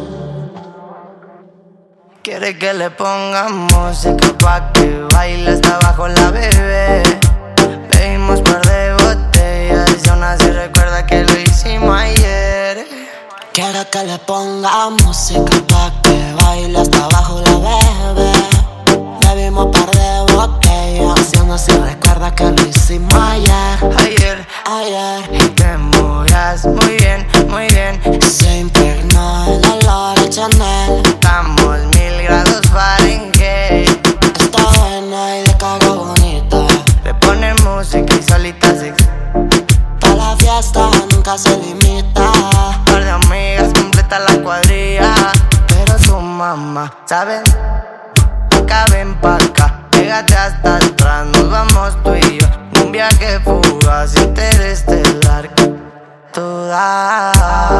Quiere que le pongamos música pa' que baile hasta abajo la bebé. Bebimos par de botellas y aún así recuerda que lo hicimos ayer. Quiere que le pongamos música pa' que baile hasta abajo la bebé. Bebimos par de botellas y aún así recuerda que lo hicimos ayer. Y te movías muy bien, muy bien. Se impregnó el olor a Chanel. Estamos 1000 grados Fahrenheit. Está buena y de cago bonita. Le pone música y solita se... llama, ¿sabes? Acá ven pa' acá, pégate hasta atrás, nos vamos tú y yo. Un viaje fugaz, interestelar, toda.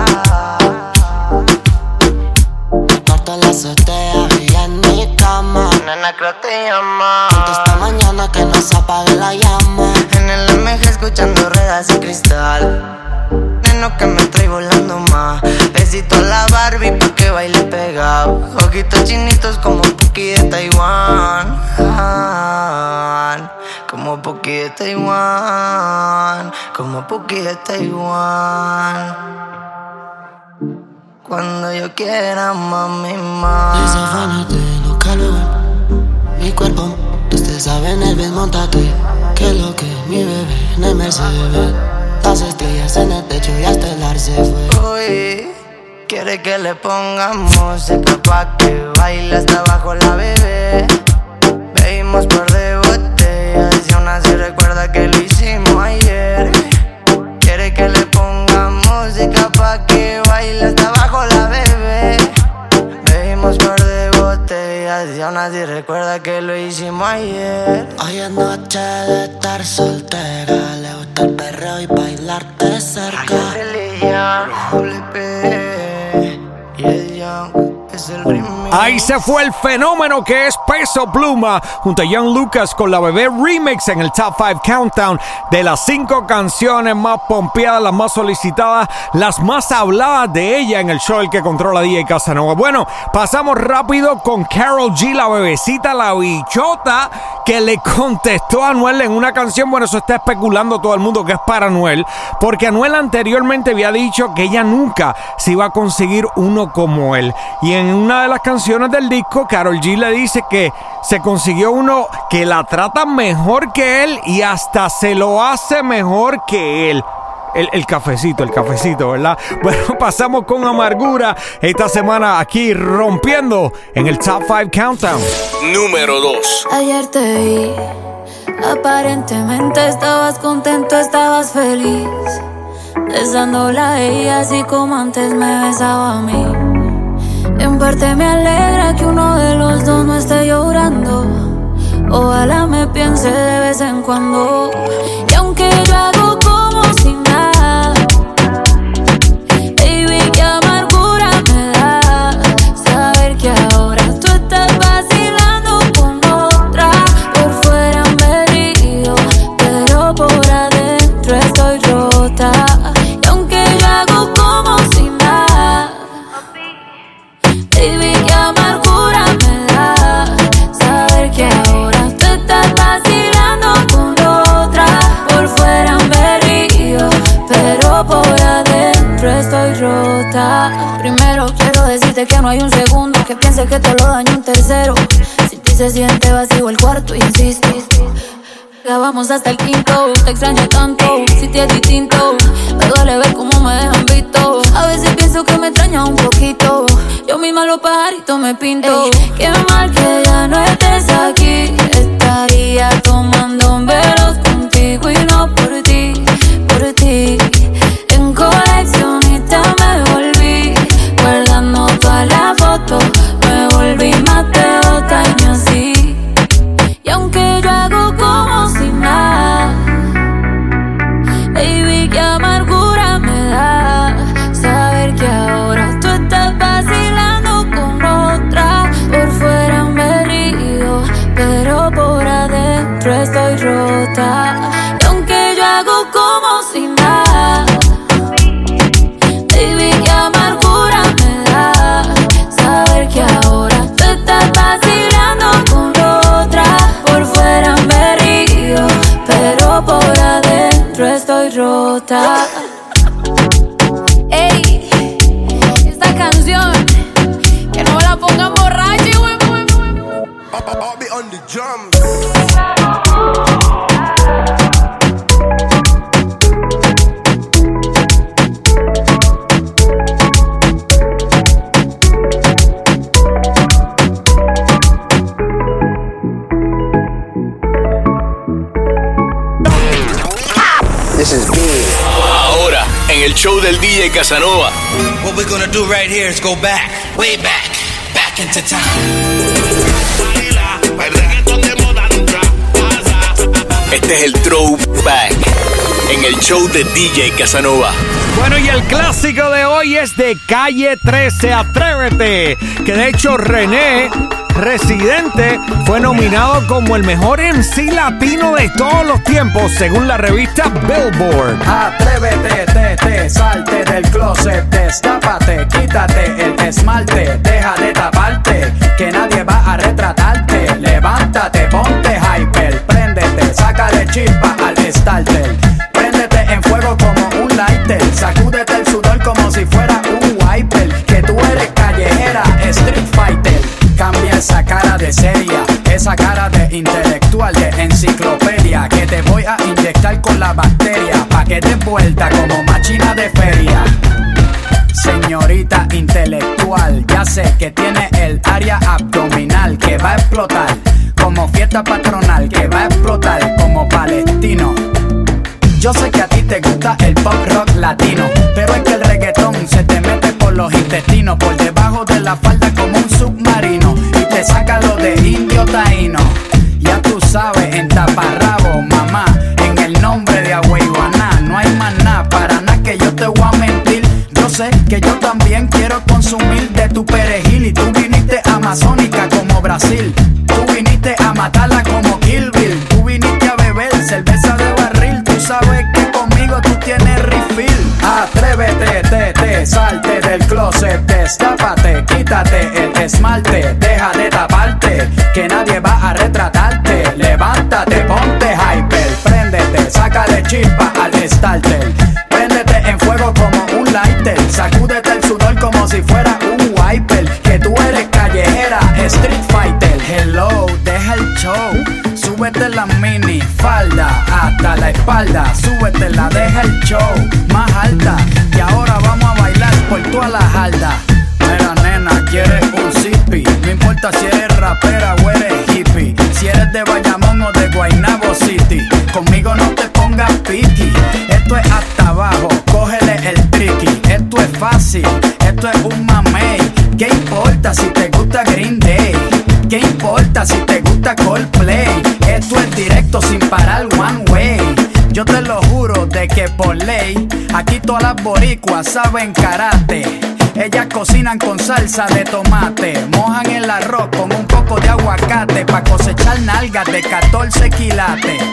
Parto la azotea y en mi cama. Nena, creo te llama. Esta mañana que no se apague la llama. En el MG escuchando ruedas y cristal. Neno que me trae volando más. Besito a la Barbie pa' que baile pegado. Ojitos chinitos como Puki de Taiwán. Como Puki de Taiwán. Como Puki de Taiwán. Cuando yo quiera, mami, más. Desafánate, no calor. Mi cuerpo, ustedes saben el bien, montate. Que lo que mi bebé en el Mercedes. Las estrellas en el techo y hasta el ar se fue. Uy, quiere que le pongamos música pa' que baile hasta abajo la bebé. Bebimos par de botellas y aún así recuerda que lo hicimos ayer. Quiere que le pongamos música pa' que baile hasta abajo la bebé. Bebimos par de botellas y aún así recuerda que lo hicimos ayer. Hoy es noche de estar soltera. Le gusta el perreo y bailarte cerca. Ahí se fue el fenómeno que es Peso Pluma junto a Young Lucas con La Bebé Remix en el Top 5 Countdown de las 5 canciones más pompeadas, las más solicitadas, las más habladas de ella en el show El que controla DJ Casanova. Bueno, pasamos rápido con Karol G, la bebecita, la bichota, que le contestó a Anuel en una canción. Bueno, eso está especulando todo el mundo que es para Anuel, porque Anuel anteriormente había dicho que ella nunca se iba a conseguir uno como él. Y en una de las canciones del disco, Karol G le dice que se consiguió uno que la trata mejor que él y hasta se lo hace mejor que él. El cafecito, ¿verdad? Bueno, pasamos con Amargura esta semana aquí rompiendo en el Top 5 Countdown. Número 2. Ayer te vi, aparentemente estabas contento, estabas feliz, besándola a ella así como antes me besaba a mí. En parte me alegra que uno de los dos no esté llorando. Ojalá me piense de vez en cuando. Y aunque yo hago como si nada, baby, qué amargura me da saber que ahora tú estás vacilando con otra. Por fuera me río, pero por adentro estoy rota. Y aunque yo hago como si nada, baby, qué amargura me da saber que ahora tú estás vacilando con otra. Por fuera me río, pero por adentro estoy rota. Primero quiero decirte que no hay un segundo que piense que te lo daño un tercero. Si ti se siente vacío el cuarto y insistes, ya vamos hasta el quinto. Te extraño tanto, si te es distinto. Me duele ver cómo me dejan visto. A veces pienso que me extraña un poquito. Yo misma los pajaritos me pinto. Ey, qué mal que ya no estés aquí. Estaría tomando velos contigo y no por ti, por ti. En coleccionista me volví, guardando todas las fotos. Me volví más de 2 años así. Y aunque yo hago como si nada, baby, qué amargura me da saber que ahora tú estás vacilando con otra. Por fuera me río, pero por adentro estoy rota. Y aunque yo hago como si nada, baby, qué amargura me da saber que ahora tú estás vacilando con otra. Por fuera me río, pero por adentro estoy rota. Ey, esta canción que no la pongan borracha, güey. Bobby on the drum. Ahora, en el show del DJ Casanova. What we're gonna do right here is go back, way back, back back into town. Baila, el reggaetón de moda nunca pasa. Este es el Throwback en el show de DJ Casanova. Bueno, y el clásico de hoy es de Calle 13, Atrévete, que de hecho René Residente fue nominado como el mejor MC latino de todos los tiempos según la revista Billboard. Atrévete, salte del closet, destápate, quítate el esmalte, deja de taparte, que nadie va a retratarte. Levántate, ponte hyper, préndete, sácale chispa al starter. Préndete en fuego como un lighter, sacúdete el sudor como si fuera un wiper. Que tú eres callejera, street fighter. Cambia esa cara de seria, esa cara de intelectual, de enciclopedia, que te voy a inyectar con la bacteria, pa' que des vuelta como machina de feria. Señorita intelectual, ya sé que tiene el área abdominal que va a explotar como fiesta patronal, que va a explotar como palestino. Yo sé que a ti te gusta el pop rock latino, pero es que el reggaetón se te mete por los intestinos, por debajo de la falda como un submarino, y te saca lo de indio taíno. Ya tú sabes, en taparrabo, mamá, en el nombre de Agüeyuaná, no hay más nada, para nada que yo te voy a mentir. Yo sé que yo también quiero consumir de tu perejil, y tú viniste amazónica como Brasil, tú viniste a matarla como Kill Bill, tú viniste a beber cerveza de barril, tú sabes que conmigo tú tienes refill. Atrévete, salte del closet, destápate, quítate el esmalte, deja de taparte, que nadie va a retratarte. Levántate, ponte hyper, préndete, sácale chispa al starter. Préndete en fuego como un lighter, sacúdete el sudor como si fuera un wiper. Que tú eres callejera, street fighter. Hello, deja el show, súbete la mini falda hasta la espalda, súbetela, deja el show más alta, y ahora vamos a bailar por toda la jarda. Mira nena, quieres un zippy, no importa si eres rapera o eres hippie, si eres de Bayamón o de Guaynabo City, conmigo no te pongas piqui. Esto es hasta abajo, cógele el tricky, esto es fácil, esto es un mamey. ¿Qué importa si te gusta Green Day? ¿Qué importa si te gusta Coldplay? Esto es directo sin parar one way. Yo te lo juro de que por ley, aquí todas las boricuas saben karate. Ellas cocinan con salsa de tomate, mojan el arroz con un poco de aguacate, pa' cosechar nalgas de 14 quilates.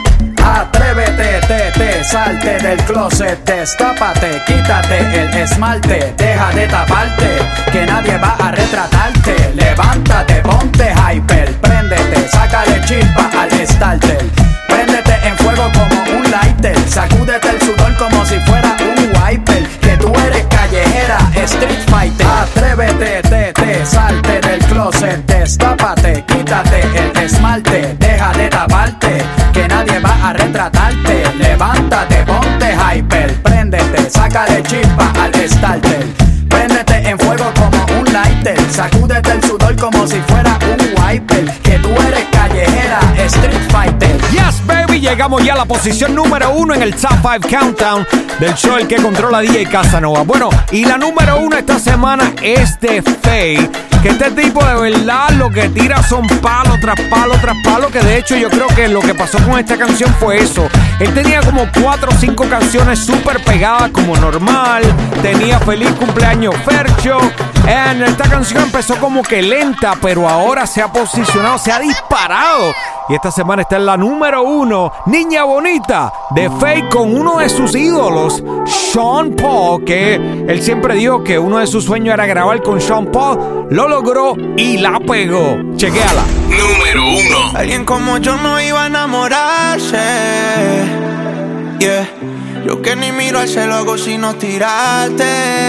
Atrévete, salte del closet, destápate, quítate el esmalte, deja de taparte, que nadie va a retratarte. Levántate, ponte hyper, préndete, sácale chispa al starter. Préndete en fuego como un lighter, sacúdete el sudor como si fuera un wiper. Que tú eres callejera, street fighter. Atrévete, salte del closet, destápate, quítate el esmalte, deja de taparte, que nadie va a retratarte. Levántate, ponte hyper, préndete, sácale chispa al starter. Préndete en fuego como un lighter, sacúdete el sudor como si fuera un wiper. Que tú eres callejera, street fighter. Yes, baby, llegamos ya a la posición número 1 en el Top 5 Countdown del show El que controla DJ Casanova. Bueno, y la número 1 esta semana es de Faye, que este tipo de verdad lo que tira son palo tras palo tras palo, que de hecho yo creo que lo que pasó con esta canción fue eso. Él tenía como 4 o 5 canciones súper pegadas como Normal, tenía Feliz Cumpleaños Fercho, and esta canción empezó como que lenta, pero ahora se ha posicionado, se ha disparado, y esta semana está en la número 1, Niña Bonita, de Faye, con uno de sus ídolos, Sean Paul, que él siempre dijo que uno de sus sueños era grabar con Sean Paul. Lo logró y la pegó. Chequéala. Número 1. Alguien como yo no iba a enamorarse. Yeah. Yo que ni miro al cielo hago sino tirarte.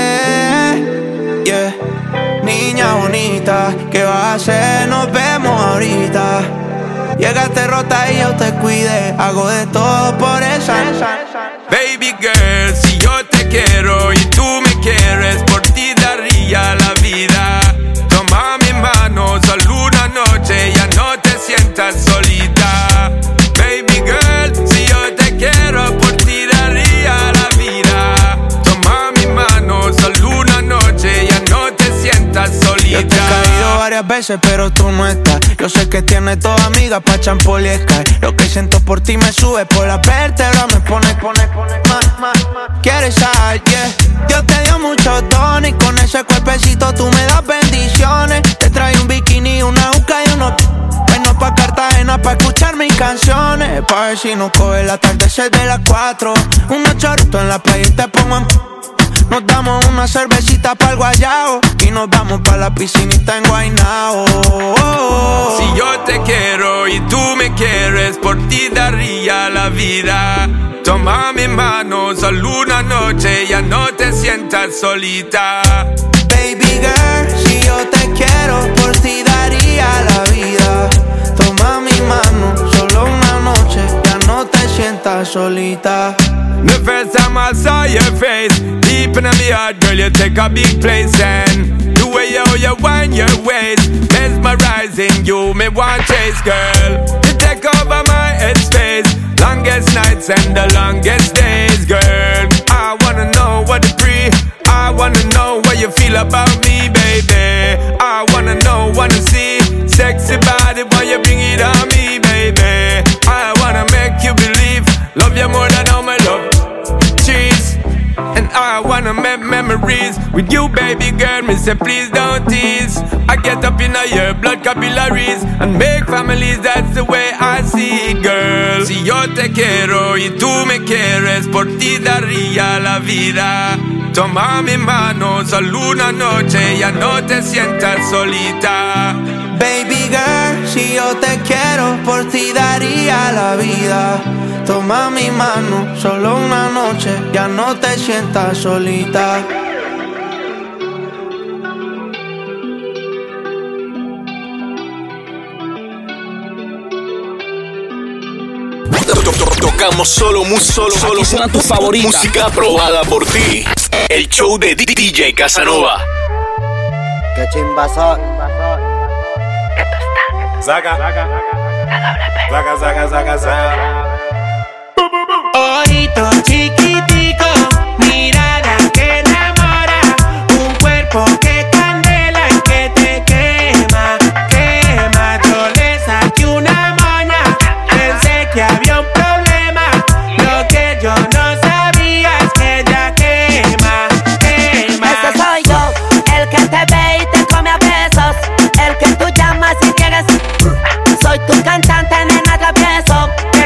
Yeah. Niña bonita, ¿qué vas a hacer? Nos vemos ahorita. Llegaste rota y yo te cuidé. Hago de todo por esa. Baby girl, si yo te quiero y tú me quieres, por ti daría la vida. Toma mi mano, solo una noche, ya no te sientas solita. Baby girl, si yo te quiero, por ti daría la vida. Toma mi mano, solo una noche, ya no te sientas solita. Yo te he caído varias varias veces, pero tú no estás. Yo sé que tienes dos amigas pa' champol y Sky. Lo que siento por ti me sube por la vértebra, me pone más. Quieres saber, yeah. Dios te dio mucho tono y con ese cuerpecito tú me das bendiciones. Te trae un bikini, una uca y unos bueno pa' Cartagena pa' escuchar mis canciones. Pa' ver si nos coge el atardecer de las 4. Unos chorritos en la playa y te pongo en... Nos damos una cervecita pa'l guayao y nos vamos pa' la piscinita en Guaynao. Si yo te quiero y tú me quieres, por ti daría la vida. Toma mi mano, solo una noche, ya no te sientas solita. Baby girl, si yo te quiero, por ti daría la vida. Toma mi mano, solo una noche, ya no te sientas solita. The first time I saw your face, deep in my heart, girl, you take a big place. And the way you wind your waist, mesmerizing you, me want chase, girl. You take over my headspace, longest nights and the longest days, girl. I wanna know what to breathe, I wanna know what you feel about me, baby. I wanna know, wanna see, sexy body when you bring it on me, baby. I wanna make you believe, love you more than all my love. Cheese, and I wanna make memories with you, baby girl. Me say please don't tease. I get up in your blood capillaries and make families. That's the way I see it, girl. Si yo te quiero y tú me quieres, por ti daría la vida. Toma mi mano, solo una noche, ya no te sientas solita. Baby girl, si yo te quiero, por ti daría la vida. Toma mi mano, solo una noche, ya no te sientas solita. Tocamos solo tus favoritas. Música aprobada por ti. El show de DJ Casanova. Qué chimbazo. Saca. Ojitos chiquiticos, mirada que enamora, un cuerpo que candela y que te quema. Yo le saqué una moña, pensé que había un problema. Lo que yo no sabía es que ella quema. Ese soy yo, el que te ve y te come a besos, el que tú llamas si quieres. Soy tu cantante, nena, travieso.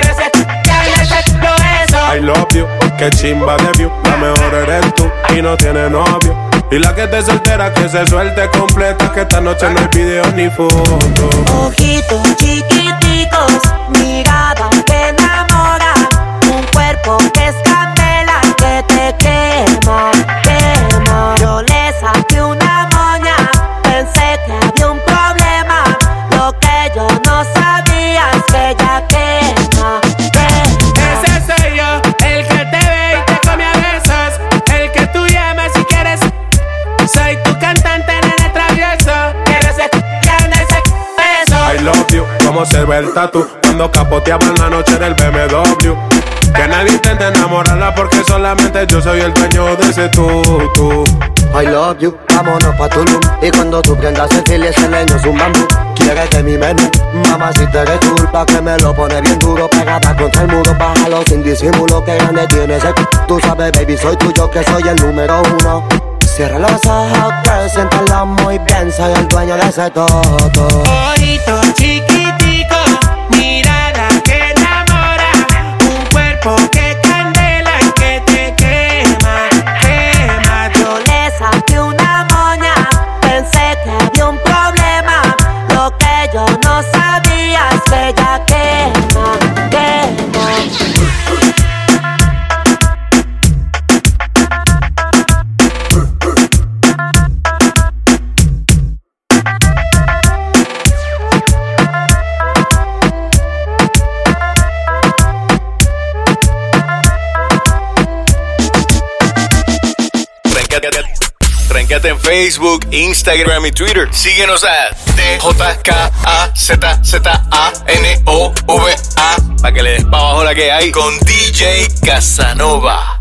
I love you, que chimba de view. La mejor eres tú y no tiene novio. Y la que te soltera que se suelte completa, que esta noche no hay video ni foto. Ojitos chiquiticos, mirada que enamora, un cuerpo que es candela que te quema. Yo le saqué una moña, pensé que había un problema. Lo que yo no sabía es que ella quema. Ese soy yo, el que te ve y te come a besos, el que tú llamas si quieres. Soy tu cantante, nene travieso. Quiero ser ese beso. I love you, como se ve el tatu cuando capoteaba en la noche del BMW. Que nadie intente enamorarla porque solamente yo soy el dueño de ese tú. I love you, vámonos pa' Tulum. Y cuando tú prendas el fil y ese leño es un bambú. Quieres de mi menú, mamá si te eres culpa que me lo pone bien duro. Pegada contra el muro, bájalo sin disimulo. Que grande tienes el tú sabes baby, soy tuyo que soy el número 1. Cierra los ojos, girl, siéntelo muy bien. Soy el dueño de ese todo. Ojitos chiquiticos, mirada que enamora, un cuerpo que candela y que te quema. Yo le saqué una moña, pensé que había un problema. Lo que yo no sabía es que ella quema. Tráncate en Facebook, Instagram y Twitter. Síguenos a DJKAZZANOVA para que le des pa' abajo la que hay con DJ Casanova.